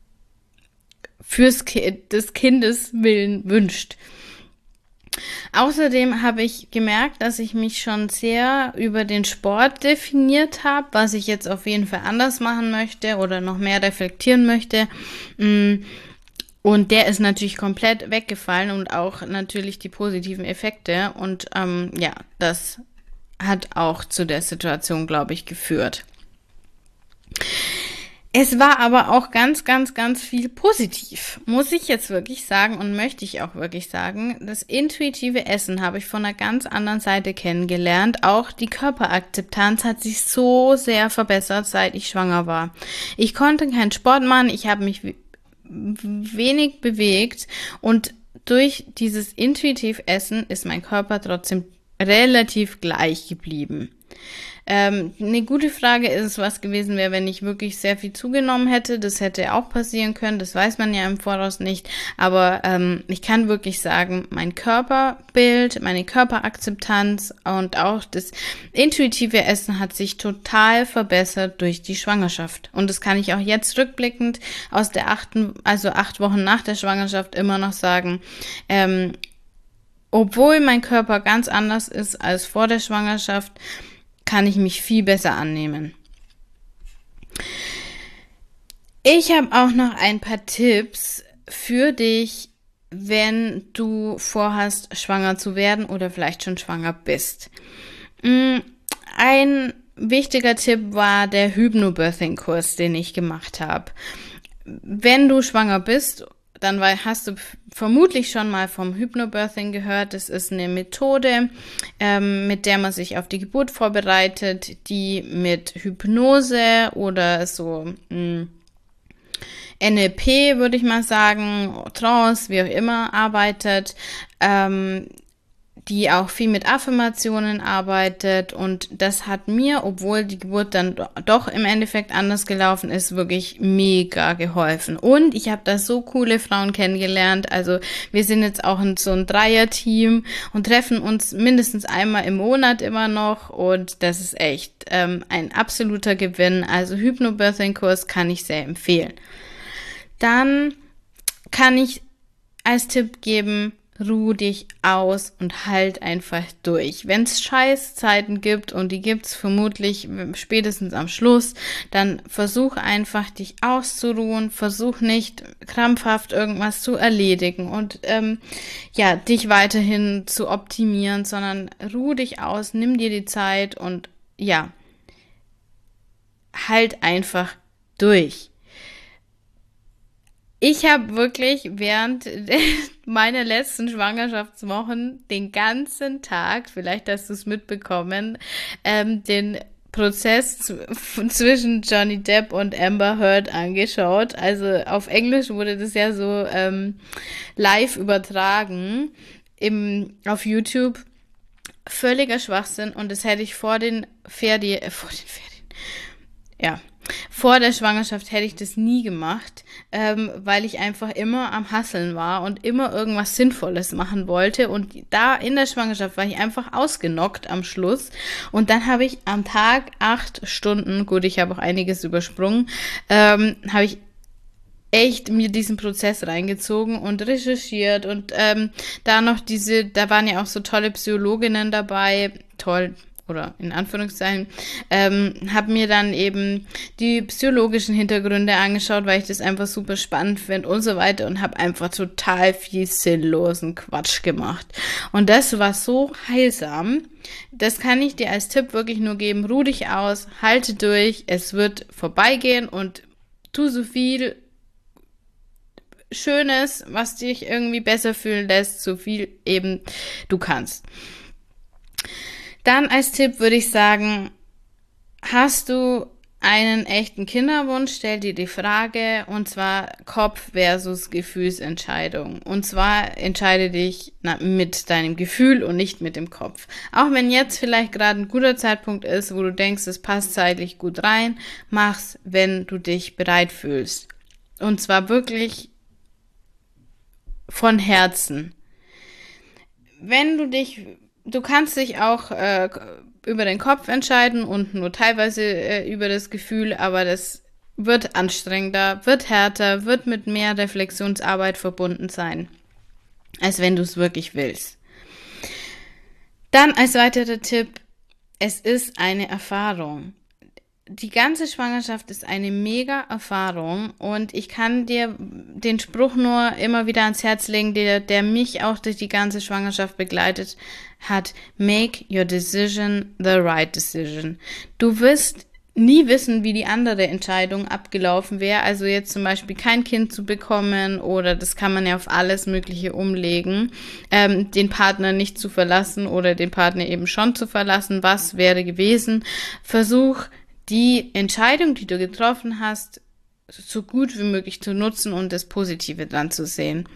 fürs Ki- des Kindes willen wünscht. Außerdem habe ich gemerkt, dass ich mich schon sehr über den Sport definiert habe, was ich jetzt auf jeden Fall anders machen möchte oder noch mehr reflektieren möchte. Und der ist natürlich komplett weggefallen und auch natürlich die positiven Effekte. Und ähm, ja, das hat auch zu der Situation, glaube ich, geführt. Es war aber auch ganz, ganz, ganz viel positiv, muss ich jetzt wirklich sagen und möchte ich auch wirklich sagen. Das intuitive Essen habe ich von einer ganz anderen Seite kennengelernt. Auch die Körperakzeptanz hat sich so sehr verbessert, seit ich schwanger war. Ich konnte keinen Sport machen, ich habe mich wenig bewegt und durch dieses intuitiv Essen ist mein Körper trotzdem relativ gleich geblieben. Ähm, eine gute Frage ist es, was gewesen wäre, wenn ich wirklich sehr viel zugenommen hätte. Das hätte auch passieren können, das weiß man ja im Voraus nicht. Aber ähm, ich kann wirklich sagen, mein Körperbild, meine Körperakzeptanz und auch das intuitive Essen hat sich total verbessert durch die Schwangerschaft. Und das kann ich auch jetzt rückblickend aus der achten, also acht Wochen nach der Schwangerschaft immer noch sagen. Ähm, obwohl mein Körper ganz anders ist als vor der Schwangerschaft, kann ich mich viel besser annehmen. Ich habe auch noch ein paar Tipps für dich, wenn du vorhast, schwanger zu werden oder vielleicht schon schwanger bist. Ein wichtiger Tipp war der Hypnobirthing-Kurs, den ich gemacht habe. Wenn du schwanger bist, dann hast du vermutlich schon mal vom Hypnobirthing gehört. Das ist eine Methode, ähm, mit der man sich auf die Geburt vorbereitet, die mit Hypnose oder so mh, N L P, würde ich mal sagen, Trance, wie auch immer, arbeitet, ähm, die auch viel mit Affirmationen arbeitet, und das hat mir, obwohl die Geburt dann doch im Endeffekt anders gelaufen ist, wirklich mega geholfen. Und ich habe da so coole Frauen kennengelernt. Also wir sind jetzt auch in so ein Dreier-Team und treffen uns mindestens einmal im Monat immer noch, und das ist echt ähm, ein absoluter Gewinn. Also Hypnobirthing-Kurs kann ich sehr empfehlen. Dann kann ich als Tipp geben, ruh dich aus und halt einfach durch. Wenn es Scheißzeiten gibt, und die gibt's vermutlich spätestens am Schluss, dann versuch einfach, dich auszuruhen, versuch nicht krampfhaft irgendwas zu erledigen und ähm, ja, dich weiterhin zu optimieren, sondern ruh dich aus, nimm dir die Zeit und ja, halt einfach durch. Ich habe wirklich während meiner letzten Schwangerschaftswochen den ganzen Tag, vielleicht hast du es mitbekommen, ähm, den Prozess zwischen Johnny Depp und Amber Heard angeschaut. Also auf Englisch wurde das ja so ähm, live übertragen im, auf YouTube. Völliger Schwachsinn, und das hätte ich vor den Ferien, äh, vor den Ferien, ja, vor der Schwangerschaft hätte ich das nie gemacht, ähm, weil ich einfach immer am Hasseln war und immer irgendwas Sinnvolles machen wollte. Und da in der Schwangerschaft war ich einfach ausgenockt am Schluss. Und dann habe ich am Tag acht Stunden, gut, ich habe auch einiges übersprungen, ähm, habe ich echt mir diesen Prozess reingezogen und recherchiert. Und ähm, da noch diese, da waren ja auch so tolle Psychologinnen dabei, toll, oder in Anführungszeichen, ähm, habe mir dann eben die psychologischen Hintergründe angeschaut, weil ich das einfach super spannend finde und so weiter, und habe einfach total viel sinnlosen Quatsch gemacht. Und das war so heilsam. Das kann ich dir als Tipp wirklich nur geben. Ruh dich aus, halte durch, es wird vorbeigehen, und tu so viel Schönes, was dich irgendwie besser fühlen lässt, so viel eben du kannst. Dann als Tipp würde ich sagen, hast du einen echten Kinderwunsch, stell dir die Frage, und zwar Kopf versus Gefühlsentscheidung. Und zwar entscheide dich na, mit deinem Gefühl und nicht mit dem Kopf. Auch wenn jetzt vielleicht gerade ein guter Zeitpunkt ist, wo du denkst, es passt zeitlich gut rein, mach's, wenn du dich bereit fühlst. Und zwar wirklich von Herzen. Wenn du dich Du kannst dich auch äh, über den Kopf entscheiden und nur teilweise äh, über das Gefühl, aber das wird anstrengender, wird härter, wird mit mehr Reflexionsarbeit verbunden sein, als wenn du es wirklich willst. Dann als weiterer Tipp, es ist eine Erfahrung. Die ganze Schwangerschaft ist eine mega Erfahrung, und ich kann dir den Spruch nur immer wieder ans Herz legen, der, der mich auch durch die ganze Schwangerschaft begleitet hat. Make your decision the right decision. Du wirst nie wissen, wie die andere Entscheidung abgelaufen wäre. Also jetzt zum Beispiel kein Kind zu bekommen, oder das kann man ja auf alles Mögliche umlegen, ähm, den Partner nicht zu verlassen oder den Partner eben schon zu verlassen. Was wäre gewesen? Versuch, die Entscheidung, die du getroffen hast, so gut wie möglich zu nutzen und das Positive dran zu sehen.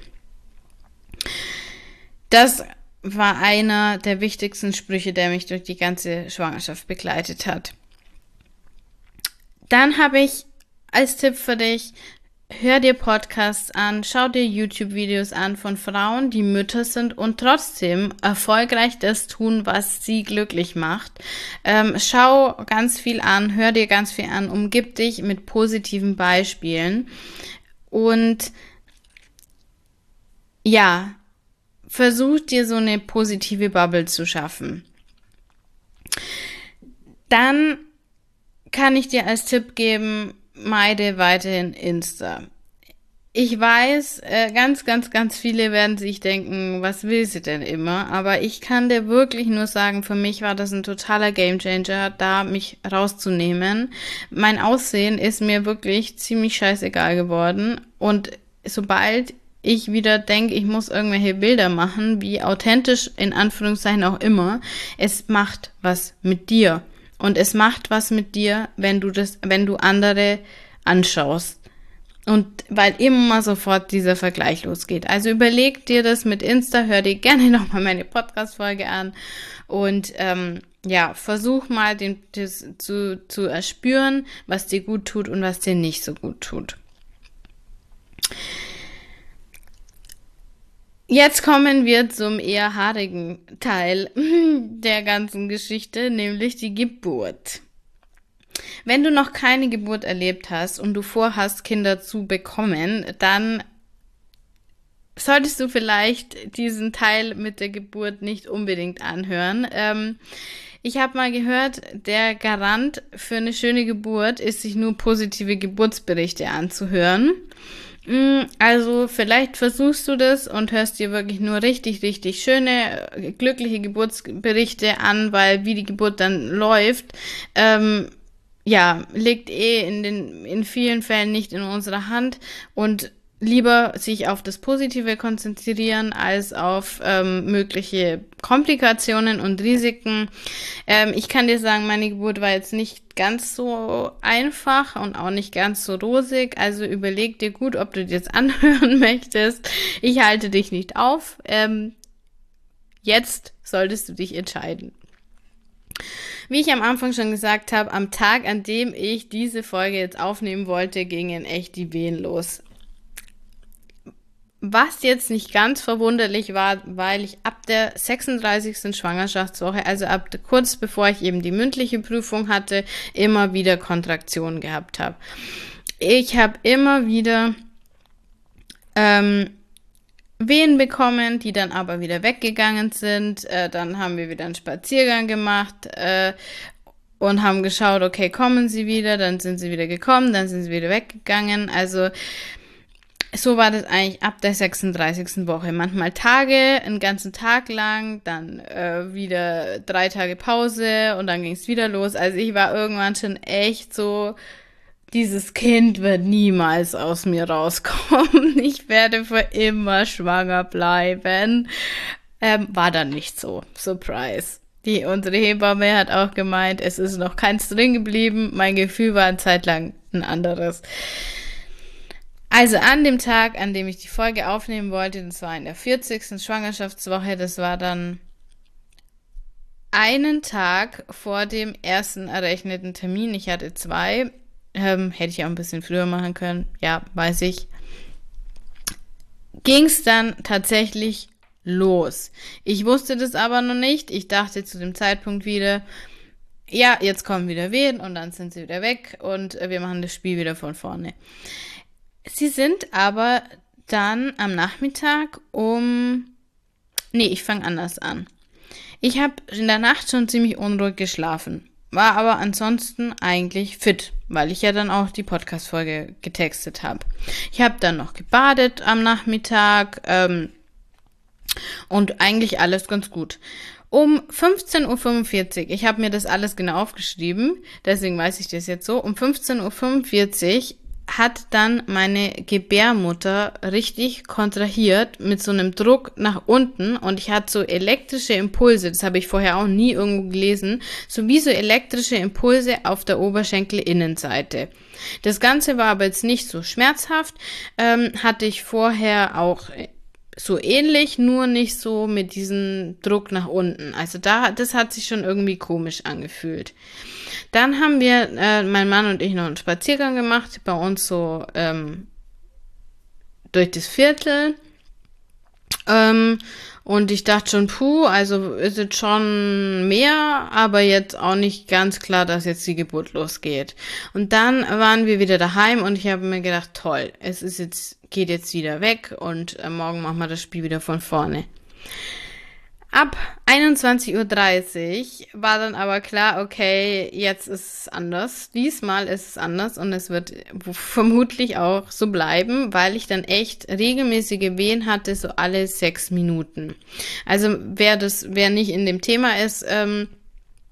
Das war einer der wichtigsten Sprüche, der mich durch die ganze Schwangerschaft begleitet hat. Dann habe ich als Tipp für dich, hör dir Podcasts an, schau dir YouTube-Videos an von Frauen, die Mütter sind und trotzdem erfolgreich das tun, was sie glücklich macht. Ähm, schau ganz viel an, hör dir ganz viel an, umgib dich mit positiven Beispielen und ja, versuch dir so eine positive Bubble zu schaffen. Dann kann ich dir als Tipp geben, meide weiterhin Insta. Ich weiß, äh, ganz, ganz, ganz viele werden sich denken, was will sie denn immer? Aber ich kann dir wirklich nur sagen, für mich war das ein totaler Gamechanger, da mich rauszunehmen. Mein Aussehen ist mir wirklich ziemlich scheißegal geworden. Und sobald ich wieder denke, ich muss irgendwelche Bilder machen, wie authentisch in Anführungszeichen auch immer, es macht was mit dir. Und es macht was mit dir, wenn du das, wenn du andere anschaust. Und weil immer sofort dieser Vergleich losgeht. Also überleg dir das mit Insta, hör dir gerne nochmal meine Podcast-Folge an und ähm, ja, versuch mal den, das zu, zu erspüren, was dir gut tut und was dir nicht so gut tut. Jetzt kommen wir zum eher haarigen Teil der ganzen Geschichte, nämlich die Geburt. Wenn du noch keine Geburt erlebt hast und du vorhast, Kinder zu bekommen, dann solltest du vielleicht diesen Teil mit der Geburt nicht unbedingt anhören. Ähm, ich habe mal gehört, der Garant für eine schöne Geburt ist, sich nur positive Geburtsberichte anzuhören. Also vielleicht versuchst du das und hörst dir wirklich nur richtig, richtig schöne, glückliche Geburtsberichte an, weil wie die Geburt dann läuft, ähm, ja, liegt eh in den in vielen Fällen nicht in unserer Hand und lieber sich auf das Positive konzentrieren als auf ähm, mögliche Komplikationen und Risiken. Ähm, ich kann dir sagen, meine Geburt war jetzt nicht ganz so einfach und auch nicht ganz so rosig. Also überleg dir gut, ob du dir das anhören möchtest. Ich halte dich nicht auf. Ähm, jetzt solltest du dich entscheiden. Wie ich am Anfang schon gesagt habe, am Tag, an dem ich diese Folge jetzt aufnehmen wollte, gingen echt die Wehen los. Was jetzt nicht ganz verwunderlich war, weil ich ab der sechsunddreißigsten Schwangerschaftswoche, also ab kurz bevor ich eben die mündliche Prüfung hatte, immer wieder Kontraktionen gehabt habe. Ich habe immer wieder ähm, Wehen bekommen, die dann aber wieder weggegangen sind. Äh, dann haben wir wieder einen Spaziergang gemacht äh, und haben geschaut, okay, kommen sie wieder, dann sind sie wieder gekommen, dann sind sie wieder weggegangen. Also so war das eigentlich ab der sechsunddreißigsten Woche. Manchmal Tage, einen ganzen Tag lang, dann äh, wieder drei Tage Pause und dann ging es wieder los. Also ich war irgendwann schon echt so, dieses Kind wird niemals aus mir rauskommen. Ich werde für immer schwanger bleiben. Ähm, war dann nicht so. Surprise. Die, unsere Hebamme hat auch gemeint, es ist noch keins drin geblieben. Mein Gefühl war eine Zeit lang ein anderes. Also an dem Tag, an dem ich die Folge aufnehmen wollte, das war in der vierzigsten Schwangerschaftswoche, das war dann einen Tag vor dem ersten errechneten Termin. Ich hatte zwei. Ähm, hätte ich auch ein bisschen früher machen können. Ja, weiß ich. Ging es dann tatsächlich los. Ich wusste das aber noch nicht. Ich dachte zu dem Zeitpunkt wieder, ja, jetzt kommen wieder Wehen und dann sind sie wieder weg und wir machen das Spiel wieder von vorne. Sie sind aber dann am Nachmittag um... Nee, ich fange anders an. Ich habe in der Nacht schon ziemlich unruhig geschlafen, war aber ansonsten eigentlich fit, weil ich ja dann auch die Podcast-Folge getextet habe. Ich habe dann noch gebadet am Nachmittag ähm, und eigentlich alles ganz gut. Um fünfzehn Uhr fünfundvierzig, ich habe mir das alles genau aufgeschrieben, deswegen weiß ich das jetzt so, um fünfzehn Uhr fünfundvierzig hat dann meine Gebärmutter richtig kontrahiert mit so einem Druck nach unten und ich hatte so elektrische Impulse, das habe ich vorher auch nie irgendwo gelesen, so wie so elektrische Impulse auf der Oberschenkelinnenseite. Das Ganze war aber jetzt nicht so schmerzhaft, ähm, hatte ich vorher auch so ähnlich, nur nicht so mit diesem Druck nach unten. Also da, das hat sich schon irgendwie komisch angefühlt. Dann haben wir, äh, mein Mann und ich, noch einen Spaziergang gemacht, bei uns so ähm, durch das Viertel. Ähm, und ich dachte schon, puh, also ist jetzt schon mehr, aber jetzt auch nicht ganz klar, dass jetzt die Geburt losgeht. Und dann waren wir wieder daheim und ich habe mir gedacht, toll, es ist jetzt, geht jetzt wieder weg und äh, morgen machen wir das Spiel wieder von vorne. Ab einundzwanzig Uhr dreißig war dann aber klar, okay, jetzt ist es anders. Diesmal ist es anders und es wird vermutlich auch so bleiben, weil ich dann echt regelmäßige Wehen hatte, so alle sechs Minuten. Also wer das, wer nicht in dem Thema ist, ähm,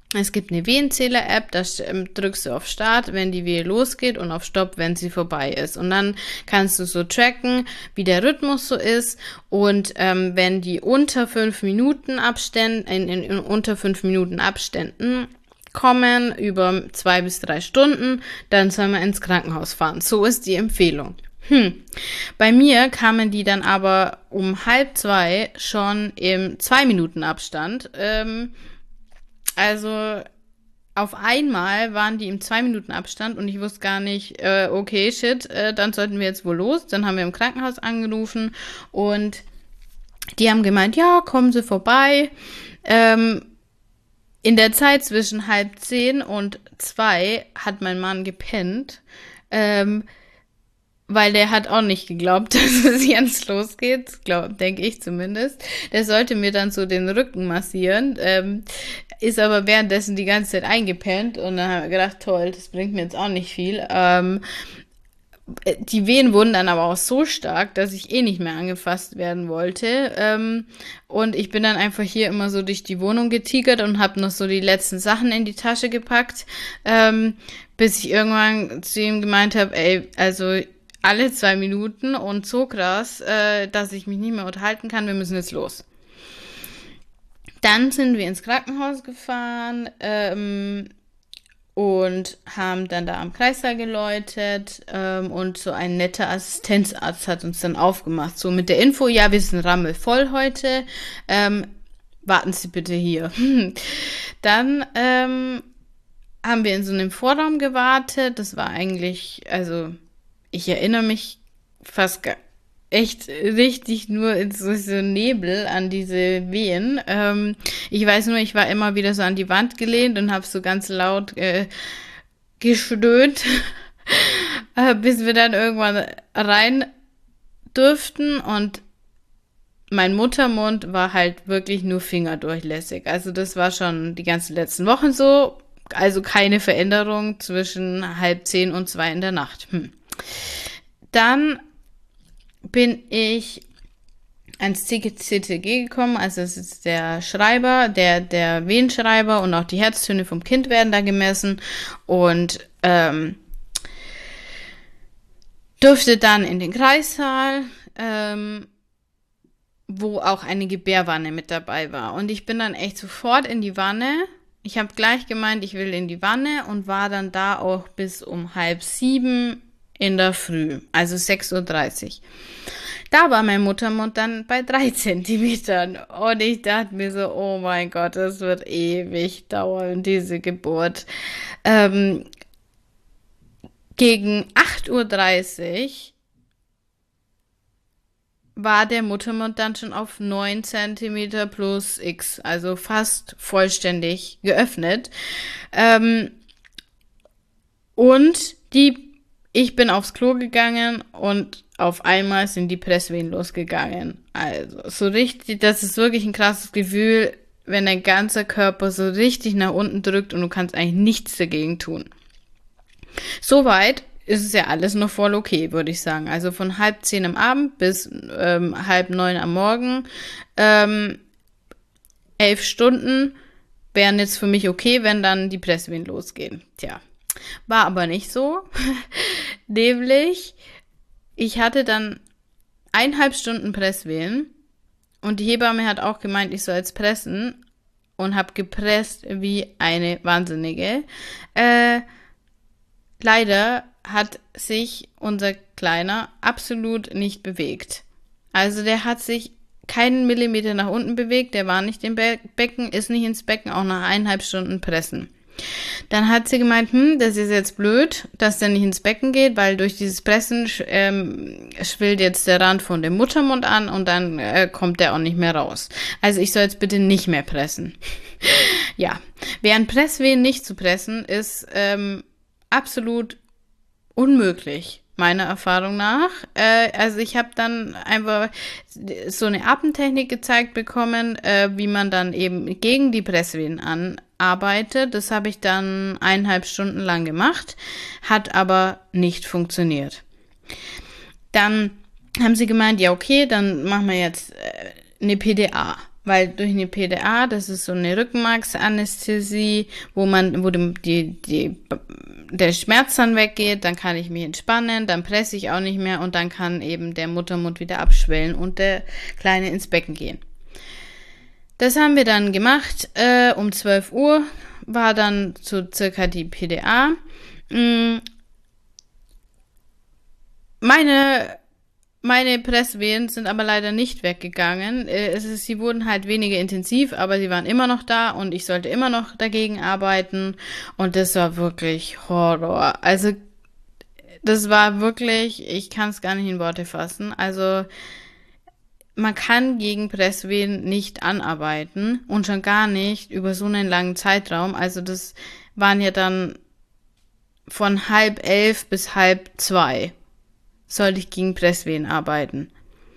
Es gibt eine Wehenzähler-App, da ähm, drückst du auf Start, wenn die Wehe losgeht und auf Stopp, wenn sie vorbei ist. Und dann kannst du so tracken, wie der Rhythmus so ist. Und ähm, wenn die unter fünf Minuten Abständen, in, in, in unter fünf Minuten Abständen kommen, über zwei bis drei Stunden, dann soll man ins Krankenhaus fahren. So ist die Empfehlung. Hm. Bei mir kamen die dann aber um halb zwei schon im zwei Minuten Abstand. Ähm, Also auf einmal waren die im zwei Minuten Abstand und ich wusste gar nicht, äh, okay, shit, äh, dann sollten wir jetzt wohl los. Dann haben wir im Krankenhaus angerufen und die haben gemeint, ja, kommen Sie vorbei. Ähm, in der Zeit zwischen halb zehn und zwei hat mein Mann gepennt, ähm, weil der hat auch nicht geglaubt, dass es jetzt losgeht, glaub, denke ich zumindest. Der sollte mir dann so den Rücken massieren, ähm, ist aber währenddessen die ganze Zeit eingepennt und dann haben wir gedacht, toll, das bringt mir jetzt auch nicht viel. Ähm, die Wehen wurden dann aber auch so stark, dass ich eh nicht mehr angefasst werden wollte. Ähm, und ich bin dann einfach hier immer so durch die Wohnung getigert und habe noch so die letzten Sachen in die Tasche gepackt, ähm, bis ich irgendwann zu ihm gemeint habe, ey, also alle zwei Minuten und so krass, äh, dass ich mich nicht mehr unterhalten kann, wir müssen jetzt los. Dann sind wir ins Krankenhaus gefahren ähm, und haben dann da am Kreissaal geläutet ähm, und so ein netter Assistenzarzt hat uns dann aufgemacht, so mit der Info, ja, wir sind rammelvoll heute, ähm, warten Sie bitte hier. Dann ähm, haben wir in so einem Vorraum gewartet, das war eigentlich, also ich erinnere mich fast gar echt richtig nur in so, so Nebel an diese Wehen. Ähm, ich weiß nur, ich war immer wieder so an die Wand gelehnt und habe so ganz laut äh, gestöhnt, äh, bis wir dann irgendwann rein durften und mein Muttermund war halt wirklich nur fingerdurchlässig. Also das war schon die ganzen letzten Wochen so. Also keine Veränderung zwischen halb zehn und zwei in der Nacht. Hm. Dann bin ich ans C T G gekommen, also es ist der Schreiber, der, der Wehenschreiber und auch die Herztöne vom Kind werden da gemessen und ähm, durfte dann in den Kreissaal, ähm, wo auch eine Gebärwanne mit dabei war. Und ich bin dann echt sofort in die Wanne. Ich habe gleich gemeint, ich will in die Wanne und war dann da auch bis um halb sieben in der Früh, also sechs Uhr dreißig. Da war mein Muttermund dann bei drei Zentimetern und ich dachte mir so, oh mein Gott, das wird ewig dauern, diese Geburt. Ähm, gegen acht Uhr dreißig war der Muttermund dann schon auf neun Zentimeter plus X, also fast vollständig geöffnet. Ähm, und die Ich bin aufs Klo gegangen und auf einmal sind die Presswehen losgegangen. Also so richtig, das ist wirklich ein krasses Gefühl, wenn dein ganzer Körper so richtig nach unten drückt und du kannst eigentlich nichts dagegen tun. Soweit ist es ja alles noch voll okay, würde ich sagen. Also von halb zehn am Abend bis ähm, halb neun am Morgen. Ähm, elf Stunden wären jetzt für mich okay, wenn dann die Presswehen losgehen. Tja. War aber nicht so, nämlich ich hatte dann eineinhalb Stunden Presswehen und die Hebamme hat auch gemeint, ich soll jetzt pressen und habe gepresst wie eine Wahnsinnige. Äh, leider hat sich unser Kleiner absolut nicht bewegt. Also der hat sich keinen Millimeter nach unten bewegt, der war nicht im Be- Becken, ist nicht ins Becken, auch nach eineinhalb Stunden Pressen. Dann hat sie gemeint, hm, das ist jetzt blöd, dass der nicht ins Becken geht, weil durch dieses Pressen sch- ähm, schwillt jetzt der Rand von dem Muttermund an und dann äh, kommt der auch nicht mehr raus. Also ich soll jetzt bitte nicht mehr pressen. Ja, während Presswehen nicht zu pressen, ist ähm, absolut unmöglich, meiner Erfahrung nach. Äh, also ich habe dann einfach so eine Atemtechnik gezeigt bekommen, äh, wie man dann eben gegen die Presswehen anarbeitet. Das habe ich dann eineinhalb Stunden lang gemacht, hat aber nicht funktioniert. Dann haben sie gemeint, ja okay, dann machen wir jetzt äh, eine P D A. weil durch eine P D A, das ist so eine Rückenmarksanästhesie, wo man, wo die, die, die, der Schmerz dann weggeht, dann kann ich mich entspannen, dann presse ich auch nicht mehr und dann kann eben der Muttermund wieder abschwellen und der Kleine ins Becken gehen. Das haben wir dann gemacht, äh, um zwölf Uhr war dann so circa die P D A. Meine Meine Presswehen sind aber leider nicht weggegangen. Es ist, sie wurden halt weniger intensiv, aber sie waren immer noch da und ich sollte immer noch dagegen arbeiten. Und das war wirklich Horror. Also das war wirklich, ich kann es gar nicht in Worte fassen. Also man kann gegen Presswehen nicht anarbeiten und schon gar nicht über so einen langen Zeitraum. Also das waren ja dann von halb elf bis halb zwei. Sollte ich gegen Presswehen arbeiten.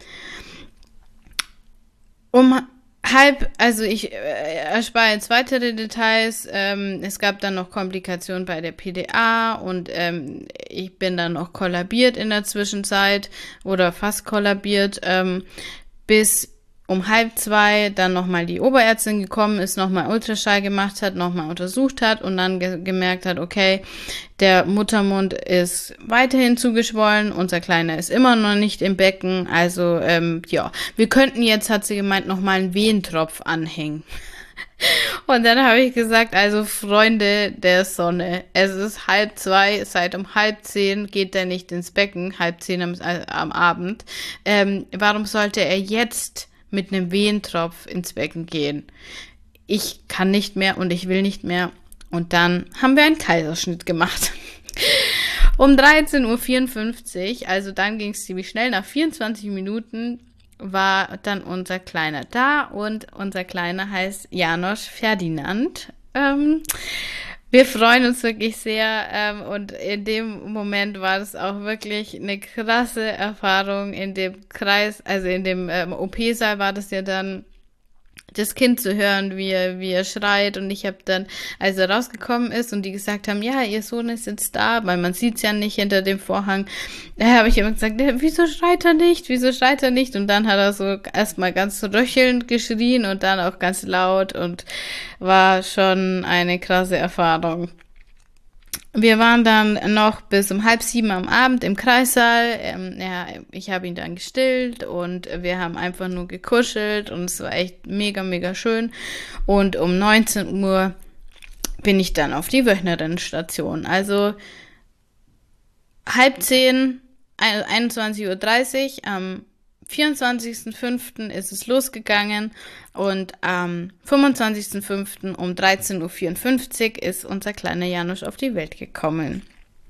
Um halb, also ich äh, erspare jetzt weitere Details. Ähm, es gab dann noch Komplikationen bei der P D A und ähm, ich bin dann noch kollabiert in der Zwischenzeit oder fast kollabiert, ähm, bis um halb zwei dann nochmal die Oberärztin gekommen ist, nochmal Ultraschall gemacht hat, nochmal untersucht hat und dann ge- gemerkt hat, okay, der Muttermund ist weiterhin zugeschwollen, unser Kleiner ist immer noch nicht im Becken, also ähm, ja, wir könnten jetzt, hat sie gemeint, nochmal einen Wehentropf anhängen. Und dann habe ich gesagt, also Freunde der Sonne, es ist halb zwei, seit um halb zehn geht er nicht ins Becken, halb zehn am, äh, am Abend. Ähm, warum sollte er jetzt mit einem Wehentropf ins Becken gehen? Ich kann nicht mehr und ich will nicht mehr. Und dann haben wir einen Kaiserschnitt gemacht. Um dreizehn Uhr vierundfünfzig, also dann ging es ziemlich schnell, nach vierundzwanzig Minuten war dann unser Kleiner da und unser Kleiner heißt Janosch Ferdinand. Ähm, wir freuen uns wirklich sehr ähm, und in dem Moment war das auch wirklich eine krasse Erfahrung in dem Kreis, also in dem ähm, O P-Saal war das ja dann, das Kind zu hören, wie er, wie er schreit und ich habe dann, als er rausgekommen ist und die gesagt haben, ja, ihr Sohn ist jetzt da, weil man sieht's ja nicht hinter dem Vorhang, da habe ich immer gesagt, wieso schreit er nicht, wieso schreit er nicht und dann hat er so erstmal ganz röchelnd geschrien und dann auch ganz laut und war schon eine krasse Erfahrung. Wir waren dann noch bis um halb sieben am Abend im Kreissaal. Ähm, ja, ich habe ihn dann gestillt und wir haben einfach nur gekuschelt und es war echt mega, mega schön. Und um neunzehn Uhr bin ich dann auf die Wöchnerinnenstation. Also halb zehn, einundzwanzig Uhr dreißig am vierundzwanzigsten fünften ist es losgegangen und am fünfundzwanzigsten fünften um dreizehn Uhr vierundfünfzig ist unser kleiner Janosch auf die Welt gekommen.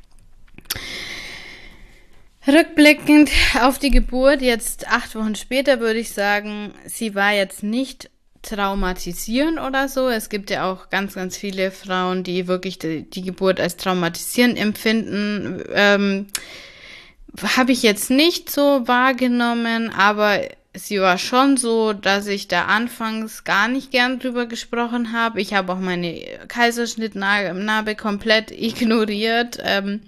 Rückblickend auf die Geburt, jetzt acht Wochen später, würde ich sagen, sie war jetzt nicht traumatisierend oder so. Es gibt ja auch ganz, ganz viele Frauen, die wirklich die, die Geburt als traumatisierend empfinden. Ähm, Habe ich jetzt nicht so wahrgenommen, aber sie war schon so, dass ich da anfangs gar nicht gern drüber gesprochen habe. Ich habe auch meine Kaiserschnittnarbe komplett ignoriert. Ähm,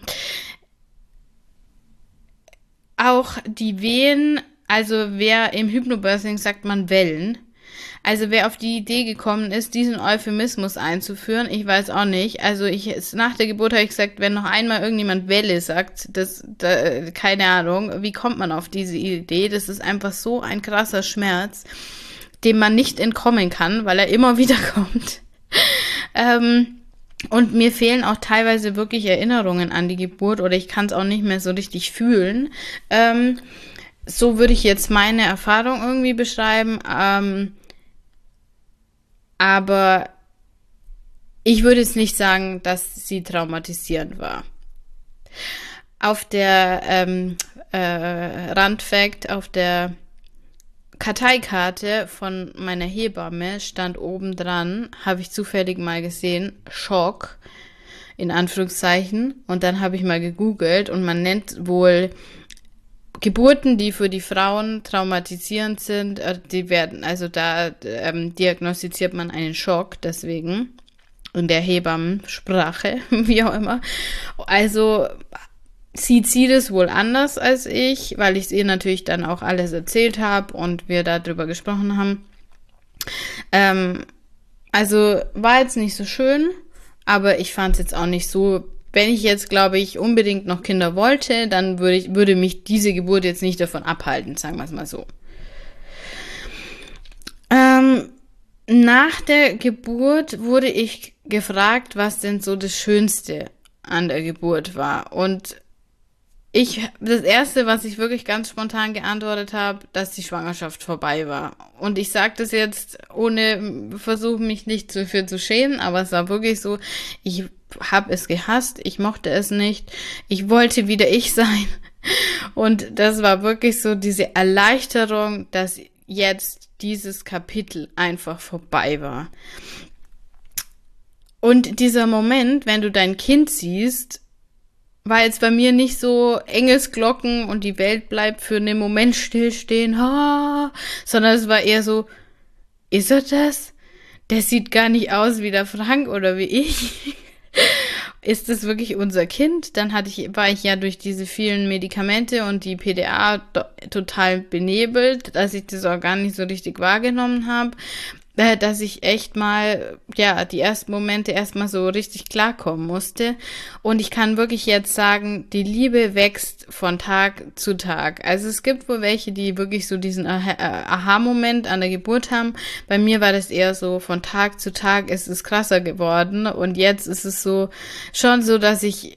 auch die Wehen, also wer im Hypnobirthing sagt man Wellen. Also wer auf die Idee gekommen ist, diesen Euphemismus einzuführen, ich weiß auch nicht. Also ich nach der Geburt habe ich gesagt, wenn noch einmal irgendjemand Welle sagt, das, da, keine Ahnung, wie kommt man auf diese Idee? Das ist einfach so ein krasser Schmerz, dem man nicht entkommen kann, weil er immer wieder kommt. ähm, und mir fehlen auch teilweise wirklich Erinnerungen an die Geburt oder ich kann es auch nicht mehr so richtig fühlen. Ähm, so würde ich jetzt meine Erfahrung irgendwie beschreiben. Ähm, Aber ich würde jetzt nicht sagen, dass sie traumatisierend war. Auf der ähm, äh, Randfact, auf der Karteikarte von meiner Hebamme stand oben dran, habe ich zufällig mal gesehen, Schock, in Anführungszeichen. Und dann habe ich mal gegoogelt und man nennt wohl Geburten, die für die Frauen traumatisierend sind, die werden, also da ähm, diagnostiziert man einen Schock, deswegen, in der Hebammensprache, wie auch immer. Also sieht sie das wohl anders als ich, weil ich es ihr natürlich dann auch alles erzählt habe und wir darüber gesprochen haben. Ähm, also war jetzt nicht so schön, aber ich fand es jetzt auch nicht so. Wenn ich jetzt, glaube ich, unbedingt noch Kinder wollte, dann würde ich, würde mich diese Geburt jetzt nicht davon abhalten, sagen wir es mal so. Ähm, nach der Geburt wurde ich gefragt, was denn so das Schönste an der Geburt war. Und ich, das erste, was ich wirklich ganz spontan geantwortet habe, dass die Schwangerschaft vorbei war. Und ich sage das jetzt ohne versuchen, mich nicht dafür zu schämen, aber es war wirklich so, ich habe es gehasst, ich mochte es nicht, ich wollte wieder ich sein. Und das war wirklich so diese Erleichterung, dass jetzt dieses Kapitel einfach vorbei war. Und dieser Moment, wenn du dein Kind siehst, war jetzt bei mir nicht so Engelsglocken und die Welt bleibt für einen Moment stillstehen, ha, sondern es war eher so, ist er das? Der sieht gar nicht aus wie der Frank oder wie ich. Ist das wirklich unser Kind? Dann hatte ich, war ich ja durch diese vielen Medikamente und die P D A do- total benebelt, dass ich das auch gar nicht so richtig wahrgenommen habe. Dass ich echt mal, ja, die ersten Momente erstmal so richtig klarkommen musste. Und ich kann wirklich jetzt sagen, die Liebe wächst von Tag zu Tag. Also es gibt wohl welche, die wirklich so diesen Aha-Moment an der Geburt haben. Bei mir war das eher so, von Tag zu Tag ist es krasser geworden. Und jetzt ist es so, schon so, dass ich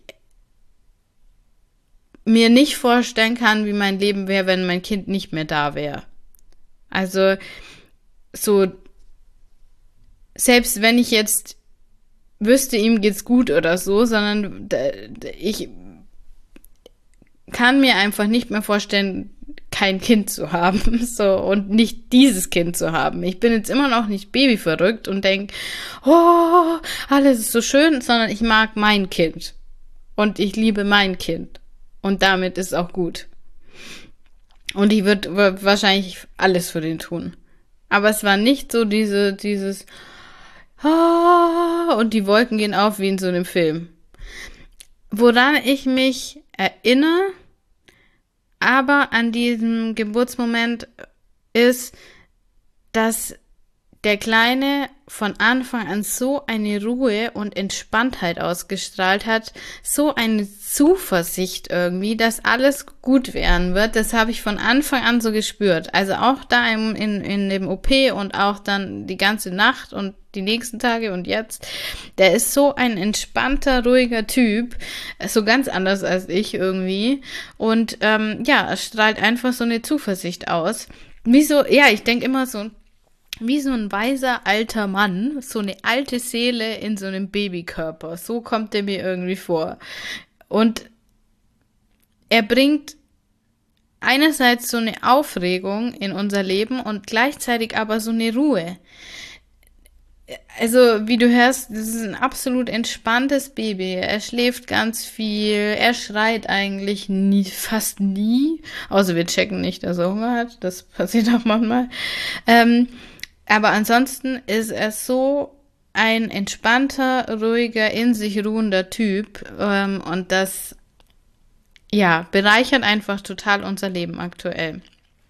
mir nicht vorstellen kann, wie mein Leben wäre, wenn mein Kind nicht mehr da wäre. Also so, selbst wenn ich jetzt wüsste, ihm geht's gut oder so, sondern ich kann mir einfach nicht mehr vorstellen, kein Kind zu haben, so, und nicht dieses Kind zu haben. Ich bin jetzt immer noch nicht babyverrückt und denke, oh, alles ist so schön, sondern ich mag mein Kind. Und ich liebe mein Kind. Und damit ist auch gut. Und ich würde wahrscheinlich alles für den tun. Aber es war nicht so diese, dieses, und die Wolken gehen auf wie in so einem Film. Woran ich mich erinnere, aber an diesem Geburtsmoment ist, dass der Kleine von Anfang an so eine Ruhe und Entspanntheit ausgestrahlt hat, so eine Zuversicht irgendwie, dass alles gut werden wird. Das habe ich von Anfang an so gespürt. Also auch da in, in, in dem O P und auch dann die ganze Nacht und die nächsten Tage und jetzt. Der ist so ein entspannter, ruhiger Typ, so ganz anders als ich irgendwie. Und ähm, ja, es strahlt einfach so eine Zuversicht aus. Wieso? Ja, ich denke immer so, wie so ein weiser alter Mann, so eine alte Seele in so einem Babykörper. So kommt er mir irgendwie vor. Und er bringt einerseits so eine Aufregung in unser Leben und gleichzeitig aber so eine Ruhe. Also, wie du hörst, das ist ein absolut entspanntes Baby. Er schläft ganz viel, er schreit eigentlich nie, fast nie. Außer wir checken nicht, dass er Hunger hat. Das passiert auch manchmal. Ähm, Aber ansonsten ist er so ein entspannter, ruhiger, in sich ruhender Typ. Ähm, und das, ja, bereichert einfach total unser Leben aktuell.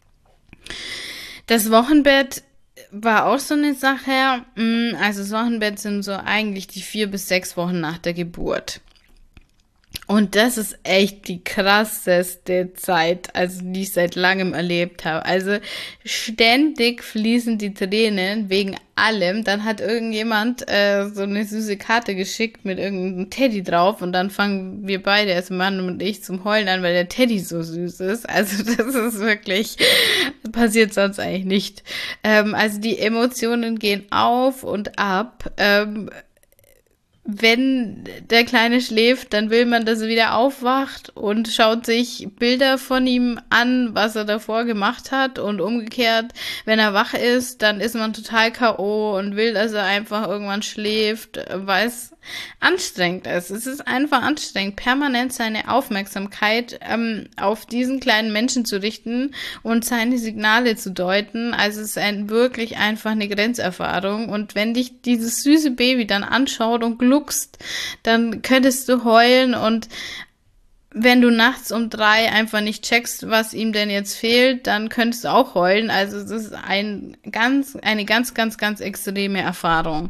Das Wochenbett war auch so eine Sache. Also das Wochenbett sind so eigentlich die vier bis sechs Wochen nach der Geburt. Und das ist echt die krasseste Zeit, also die ich seit langem erlebt habe. Also ständig fließen die Tränen wegen allem. Dann hat irgendjemand äh, so eine süße Karte geschickt mit irgendeinem Teddy drauf und dann fangen wir beide, also Mann und ich, zum Heulen an, weil der Teddy so süß ist. Also das ist wirklich, passiert sonst eigentlich nicht. Ähm, also die Emotionen gehen auf und ab. Ähm, Wenn der Kleine schläft, dann will man, dass er wieder aufwacht und schaut sich Bilder von ihm an, was er davor gemacht hat. Und umgekehrt, wenn er wach ist, dann ist man total K O und will, dass er einfach irgendwann schläft, weil es anstrengend ist. Es ist einfach anstrengend, permanent seine Aufmerksamkeit ähm, auf diesen kleinen Menschen zu richten und seine Signale zu deuten. Also es ist ein, wirklich einfach eine Grenzerfahrung. Und wenn dich dieses süße Baby dann anschaut und gluckst, dann könntest du heulen und wenn du nachts um drei einfach nicht checkst, was ihm denn jetzt fehlt, dann könntest du auch heulen. Also es ist ein ganz, eine ganz, ganz, ganz extreme Erfahrung.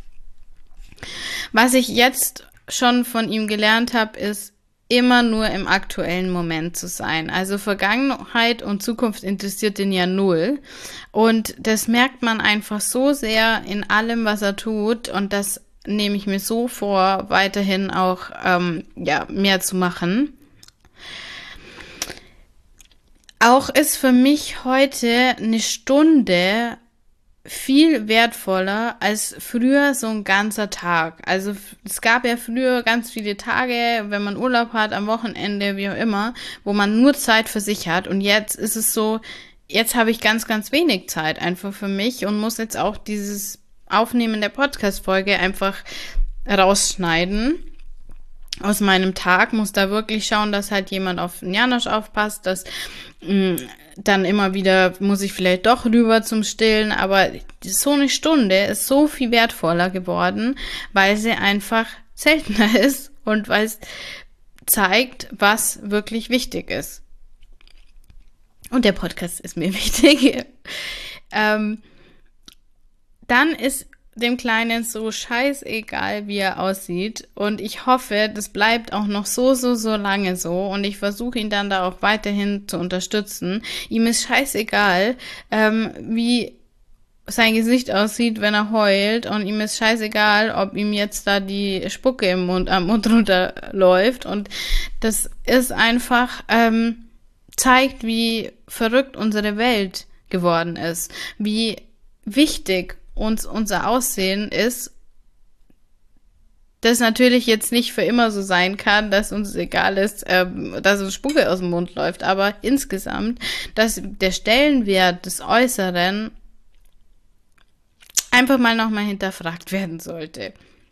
Was ich jetzt schon von ihm gelernt habe, ist, immer nur im aktuellen Moment zu sein. Also Vergangenheit und Zukunft interessiert ihn ja null. Und das merkt man einfach so sehr in allem, was er tut. Und das nehme ich mir so vor, weiterhin auch ähm, ja, mehr zu machen. Auch ist für mich heute eine Stunde viel wertvoller als früher so ein ganzer Tag. Also es gab ja früher ganz viele Tage, wenn man Urlaub hat, am Wochenende, wie auch immer, wo man nur Zeit für sich hat. Und jetzt ist es so, jetzt habe ich ganz, ganz wenig Zeit einfach für mich und muss jetzt auch dieses Aufnehmen der Podcast-Folge einfach rausschneiden aus meinem Tag, muss da wirklich schauen, dass halt jemand auf den Janosch aufpasst, dass mh, dann immer wieder muss ich vielleicht doch rüber zum Stillen, aber so eine Stunde ist so viel wertvoller geworden, weil sie einfach seltener ist und weil es zeigt, was wirklich wichtig ist. Und der Podcast ist mir wichtig. ähm, dann ist dem Kleinen so scheißegal, wie er aussieht. Und ich hoffe, das bleibt auch noch so, so, so lange so. Und ich versuche ihn dann da auch weiterhin zu unterstützen. Ihm ist scheißegal, ähm, wie sein Gesicht aussieht, wenn er heult. Und ihm ist scheißegal, ob ihm jetzt da die Spucke im Mund, am Mund runterläuft. Und das ist einfach, ähm, zeigt, wie verrückt unsere Welt geworden ist. Wie wichtig uns unser Aussehen ist, das natürlich jetzt nicht für immer so sein kann, dass uns egal ist, ähm, dass uns Spucke aus dem Mund läuft, aber insgesamt, dass der Stellenwert des Äußeren einfach mal nochmal hinterfragt werden sollte.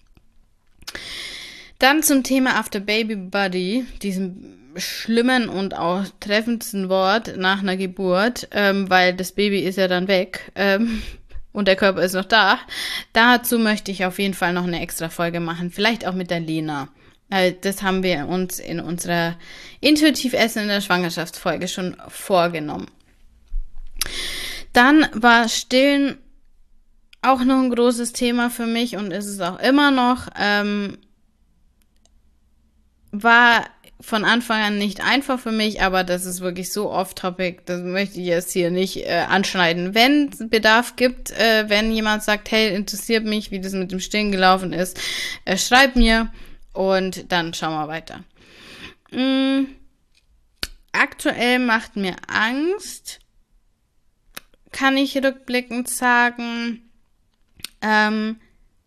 Dann zum Thema After Baby Body, diesem schlimmen und auch treffendsten Wort nach einer Geburt, ähm, weil das Baby ist ja dann weg, ähm, und der Körper ist noch da. Dazu möchte ich auf jeden Fall noch eine extra Folge machen. Vielleicht auch mit der Lena. Das haben wir uns in unserer Intuitiv Essen in der Schwangerschaftsfolge schon vorgenommen. Dann war Stillen auch noch ein großes Thema für mich und ist es auch immer noch. Ähm, war von Anfang an nicht einfach für mich, aber das ist wirklich so off-topic, das möchte ich jetzt hier nicht äh, anschneiden. Wenn es Bedarf gibt, äh, wenn jemand sagt, hey, interessiert mich, wie das mit dem Stillen gelaufen ist, äh, schreib mir und dann schauen wir weiter. Mm, aktuell macht mir Angst, kann ich rückblickend sagen, ähm,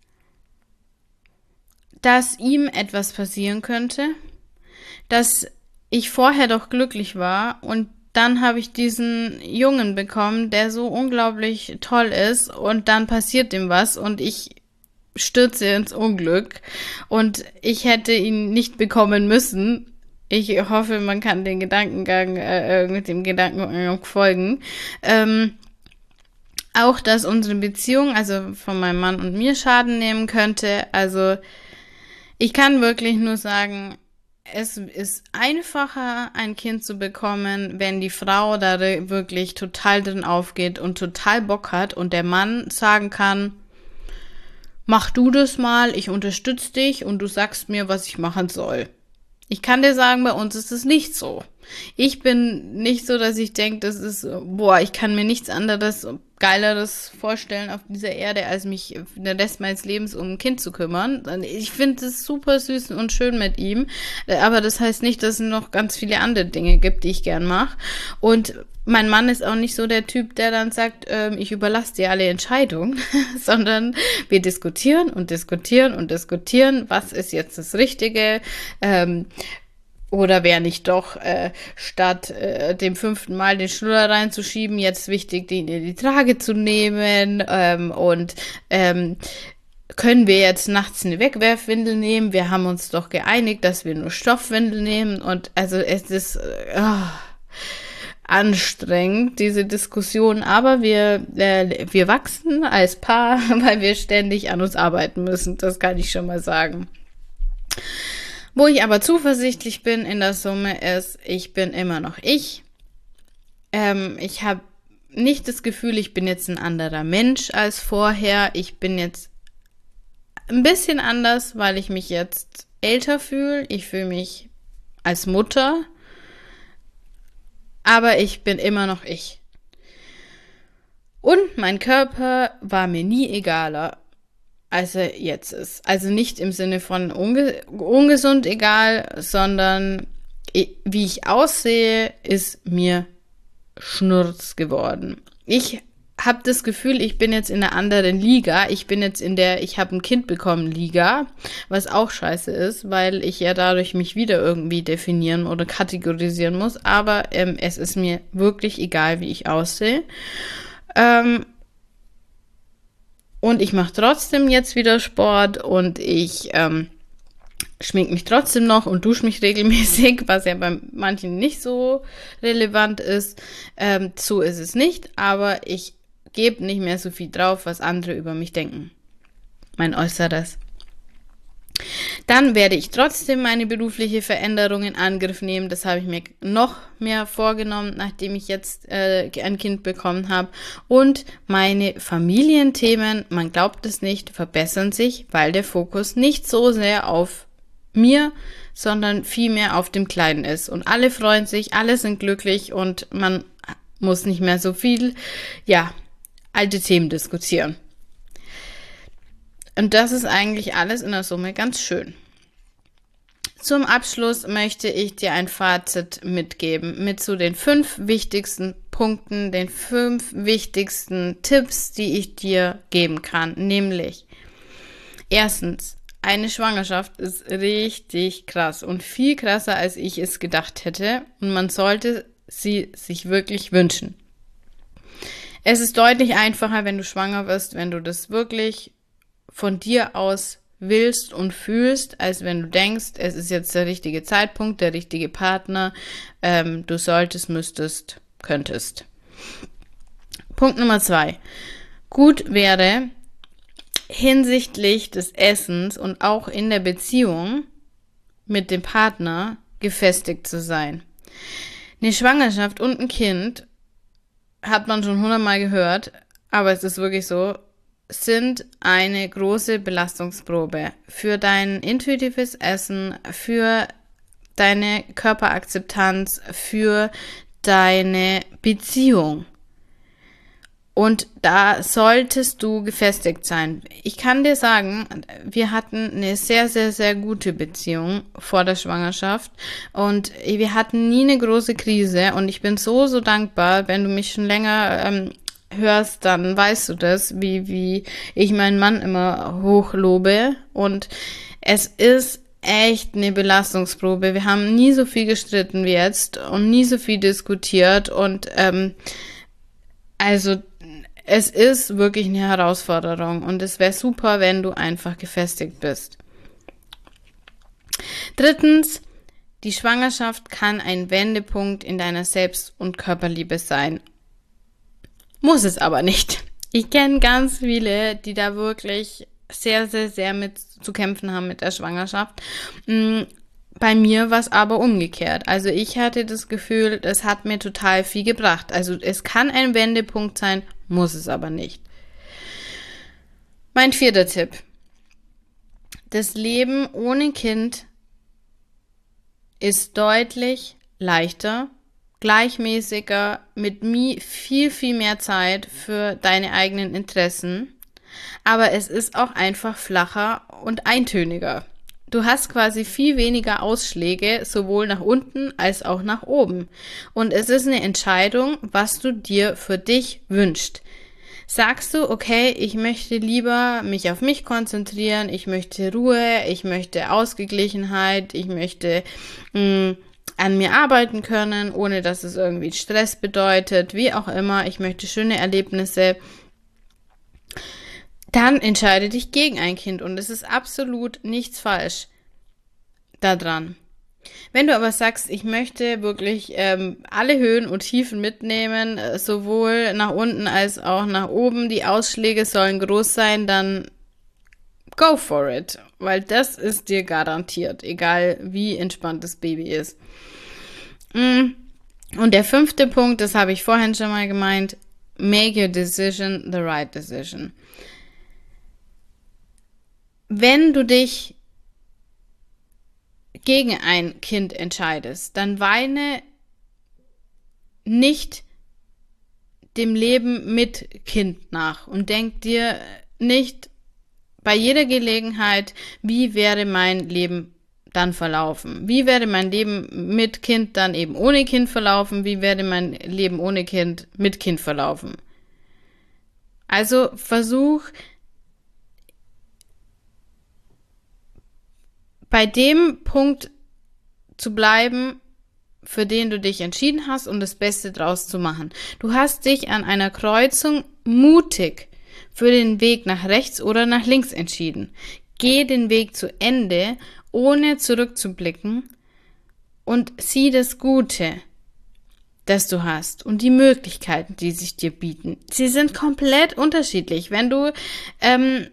dass ihm etwas passieren könnte, dass ich vorher doch glücklich war und dann habe ich diesen Jungen bekommen, der so unglaublich toll ist und dann passiert ihm was und ich stürze ins Unglück und ich hätte ihn nicht bekommen müssen. Ich hoffe, man kann den Gedankengang, äh, mit dem Gedankengang folgen. Ähm, auch, dass unsere Beziehung, also von meinem Mann und mir, Schaden nehmen könnte. Also ich kann wirklich nur sagen, es ist einfacher, ein Kind zu bekommen, wenn die Frau da wirklich total drin aufgeht und total Bock hat und der Mann sagen kann, mach du das mal, ich unterstütze dich und du sagst mir, was ich machen soll. Ich kann dir sagen, bei uns ist es nicht so. Ich bin nicht so, dass ich denke, das ist, boah, ich kann mir nichts anderes, Geileres vorstellen auf dieser Erde, als mich den Rest meines Lebens um ein Kind zu kümmern. Ich finde es super süß und schön mit ihm, aber das heißt nicht, dass es noch ganz viele andere Dinge gibt, die ich gern mache. Und mein Mann ist auch nicht so der Typ, der dann sagt, ähm, ich überlasse dir alle Entscheidungen, sondern wir diskutieren und diskutieren und diskutieren, was ist jetzt das Richtige, ähm, oder wäre nicht doch, äh, statt äh, dem fünften Mal den Schnuller reinzuschieben, jetzt wichtig, den in die Trage zu nehmen, ähm, und ähm, können wir jetzt nachts eine Wegwerfwindel nehmen? Wir haben uns doch geeinigt, dass wir nur Stoffwindel nehmen und also es ist äh, oh, anstrengend, diese Diskussion, aber wir, äh, wir wachsen als Paar, weil wir ständig an uns arbeiten müssen, das kann ich schon mal sagen. Wo ich aber zuversichtlich bin in der Summe ist, ich bin immer noch ich. Ähm, ich habe nicht das Gefühl, ich bin jetzt ein anderer Mensch als vorher. Ich bin jetzt ein bisschen anders, weil ich mich jetzt älter fühle. Ich fühle mich als Mutter. Aber ich bin immer noch ich. Und mein Körper war mir nie egaler, als er jetzt ist. Also nicht im Sinne von unge- ungesund egal, sondern wie ich aussehe, ist mir Schnurz geworden. Ich habe das Gefühl, ich bin jetzt in einer anderen Liga. Ich bin jetzt in der ich habe ein Kind bekommen Liga, was auch scheiße ist, weil ich ja dadurch mich wieder irgendwie definieren oder kategorisieren muss. Aber ähm, es ist mir wirklich egal, wie ich aussehe. Ähm, und ich mache trotzdem jetzt wieder Sport und ich ähm, schmink mich trotzdem noch und dusche mich regelmäßig, was ja bei manchen nicht so relevant ist. Ähm, so ist es nicht, aber ich gebe nicht mehr so viel drauf, was andere über mich denken. Mein Äußeres. Dann werde ich trotzdem meine berufliche Veränderung in Angriff nehmen. Das habe ich mir noch mehr vorgenommen, nachdem ich jetzt äh, ein Kind bekommen habe. Und meine Familienthemen, man glaubt es nicht, verbessern sich, weil der Fokus nicht so sehr auf mir, sondern vielmehr auf dem Kleinen ist. Und alle freuen sich, alle sind glücklich und man muss nicht mehr so viel, ja, alte Themen diskutieren. Und das ist eigentlich alles in der Summe ganz schön. Zum Abschluss möchte ich dir ein Fazit mitgeben mit so den fünf wichtigsten Punkten, den fünf wichtigsten Tipps, die ich dir geben kann. Nämlich, erstens, eine Schwangerschaft ist richtig krass und viel krasser, als ich es gedacht hätte. Und man sollte sie sich wirklich wünschen. Es ist deutlich einfacher, wenn du schwanger wirst, wenn du das wirklich von dir aus willst und fühlst, als wenn du denkst, es ist jetzt der richtige Zeitpunkt, der richtige Partner, ähm, du solltest, müsstest, könntest. Punkt Nummer zwei. Gut wäre, hinsichtlich des Essens und auch in der Beziehung mit dem Partner gefestigt zu sein. Eine Schwangerschaft und ein Kind, hat man schon hundertmal gehört, aber es ist wirklich so, sind eine große Belastungsprobe für dein intuitives Essen, für deine Körperakzeptanz, für deine Beziehung. Und da solltest du gefestigt sein. Ich kann dir sagen, wir hatten eine sehr, sehr, sehr gute Beziehung vor der Schwangerschaft und wir hatten nie eine große Krise und ich bin so, so dankbar, wenn du mich schon länger ähm, hörst, dann weißt du das, wie, wie ich meinen Mann immer hochlobe und es ist echt eine Belastungsprobe. Wir haben nie so viel gestritten wie jetzt und nie so viel diskutiert und ähm, also es ist wirklich eine Herausforderung und es wäre super, wenn du einfach gefestigt bist. Drittens, die Schwangerschaft kann ein Wendepunkt in deiner Selbst- und Körperliebe sein. Muss es aber nicht. Ich kenne ganz viele, die da wirklich sehr, sehr, sehr mit zu kämpfen haben mit der Schwangerschaft. Bei mir war es aber umgekehrt. Also ich hatte das Gefühl, das hat mir total viel gebracht. Also es kann ein Wendepunkt sein, muss es aber nicht. Mein vierter Tipp. Das Leben ohne Kind ist deutlich leichter, gleichmäßiger, mit viel, viel mehr Zeit für deine eigenen Interessen. Aber es ist auch einfach flacher und eintöniger. Du hast quasi viel weniger Ausschläge, sowohl nach unten als auch nach oben. Und es ist eine Entscheidung, was du dir für dich wünschst. Sagst du, okay, ich möchte lieber mich auf mich konzentrieren, ich möchte Ruhe, ich möchte Ausgeglichenheit, ich möchte mh, an mir arbeiten können, ohne dass es irgendwie Stress bedeutet, wie auch immer, ich möchte schöne Erlebnisse, dann entscheide dich gegen ein Kind und es ist absolut nichts falsch daran. Wenn du aber sagst, ich möchte wirklich ähm, alle Höhen und Tiefen mitnehmen, äh, sowohl nach unten als auch nach oben, die Ausschläge sollen groß sein, dann go for it. weil das ist dir garantiert, egal wie entspannt das Baby ist. Und der fünfte Punkt, das habe ich vorhin schon mal gemeint, make your decision the right decision. Wenn du dich gegen ein Kind entscheidest, dann weine nicht dem Leben mit Kind nach und denk dir nicht bei jeder Gelegenheit, wie wäre mein Leben dann verlaufen? Wie wäre mein Leben mit Kind dann eben ohne Kind verlaufen? Wie wäre mein Leben ohne Kind mit Kind verlaufen? Also versuch bei dem Punkt zu bleiben, für den du dich entschieden hast und das Beste draus zu machen. Du hast dich an einer Kreuzung mutig für den Weg nach rechts oder nach links entschieden. Geh den Weg zu Ende, ohne zurückzublicken und sieh das Gute, das du hast und die Möglichkeiten, die sich dir bieten. Sie sind komplett unterschiedlich. Wenn du, ähm,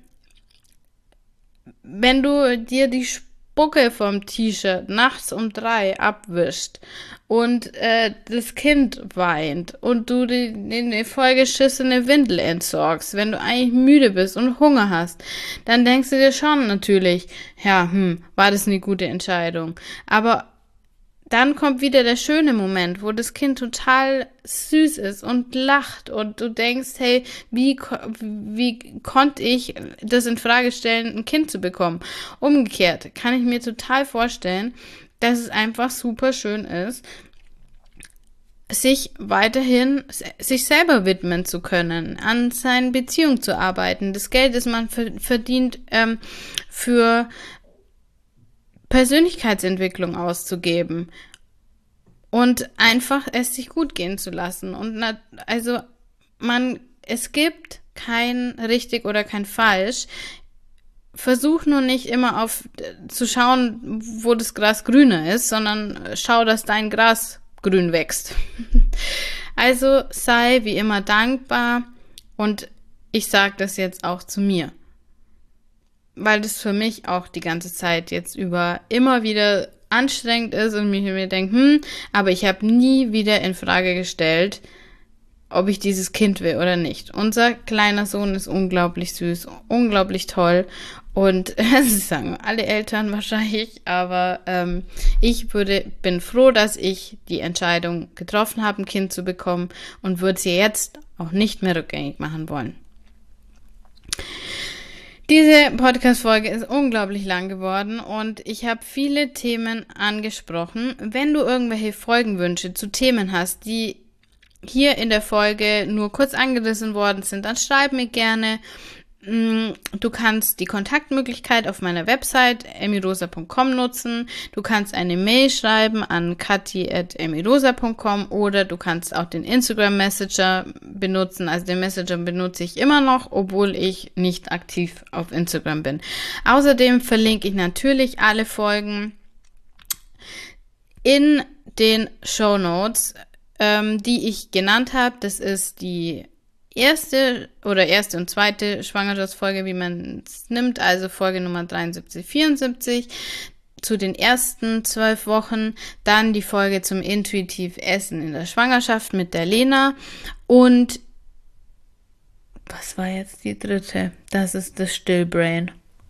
wenn du dir die Spucke vom T-Shirt nachts um drei abwischt und äh, das Kind weint und du die, die vollgeschissene Windel entsorgst, wenn du eigentlich müde bist und Hunger hast, dann denkst du dir schon natürlich, ja, hm, war das eine gute Entscheidung. Aber dann kommt wieder der schöne Moment, wo das Kind total süß ist und lacht und du denkst, hey, wie, wie konnte ich das in Frage stellen, ein Kind zu bekommen? Umgekehrt kann ich mir total vorstellen, dass es einfach super schön ist, sich weiterhin sich selber widmen zu können, an seinen Beziehungen zu arbeiten, das Geld, das man verdient, ähm, für Persönlichkeitsentwicklung auszugeben und einfach es sich gut gehen zu lassen. Und na, also man, es gibt kein richtig oder kein falsch. Versuch nur nicht immer auf zu schauen, wo das Gras grüner ist, sondern schau, dass dein Gras grün wächst. Also sei wie immer dankbar und ich sage das jetzt auch zu mir, weil das für mich auch die ganze Zeit jetzt über immer wieder anstrengend ist und mich mir denke, hm, aber ich habe nie wieder in Frage gestellt, ob ich dieses Kind will oder nicht. Unser kleiner Sohn ist unglaublich süß, unglaublich toll und das sagen alle Eltern wahrscheinlich, aber ähm, ich würde, bin froh, dass ich die Entscheidung getroffen habe, ein Kind zu bekommen und würde sie jetzt auch nicht mehr rückgängig machen wollen. Diese Podcast-Folge ist unglaublich lang geworden und ich habe viele Themen angesprochen. Wenn du irgendwelche Folgenwünsche zu Themen hast, die hier in der Folge nur kurz angerissen worden sind, dann schreib mir gerne. Du kannst die Kontaktmöglichkeit auf meiner Website emirosa punkt com nutzen. Du kannst eine Mail schreiben an kathi at emirosa punkt com oder du kannst auch den Instagram Messenger benutzen. Also den Messenger benutze ich immer noch, obwohl ich nicht aktiv auf Instagram bin. Außerdem verlinke ich natürlich alle Folgen in den Shownotes, ähm, die ich genannt habe. Das ist die erste oder erste und zweite Schwangerschaftsfolge, wie man es nimmt, also Folge Nummer dreiundsiebzig, vierundsiebzig zu den ersten zwölf Wochen, dann die Folge zum intuitiv Essen in der Schwangerschaft mit der Lena und was war jetzt die dritte? Das ist das Stillbrain.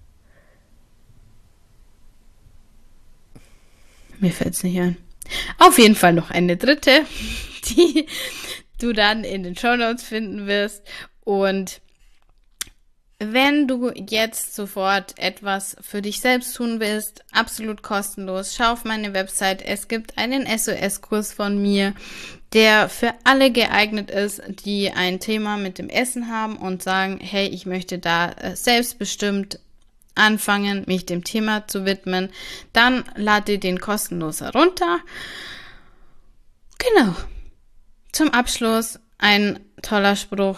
Mir fällt es nicht ein. Auf jeden Fall noch eine dritte, die du dann in den Shownotes finden wirst. Und wenn du jetzt sofort etwas für dich selbst tun willst, absolut kostenlos, schau auf meine Website. Es gibt einen S O S-Kurs von mir, der für alle geeignet ist, die ein Thema mit dem Essen haben und sagen, hey, ich möchte da selbstbestimmt anfangen, mich dem Thema zu widmen. Dann lade dir den kostenlos herunter. Genau. Zum Abschluss ein toller Spruch,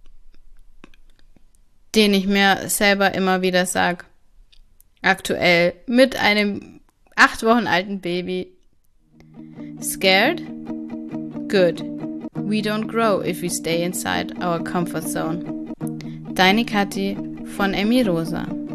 den ich mir selber immer wieder sage, aktuell mit einem acht Wochen alten Baby. Scared? Good. We don't grow if we stay inside our comfort zone. Deine Kathi von Emirosa.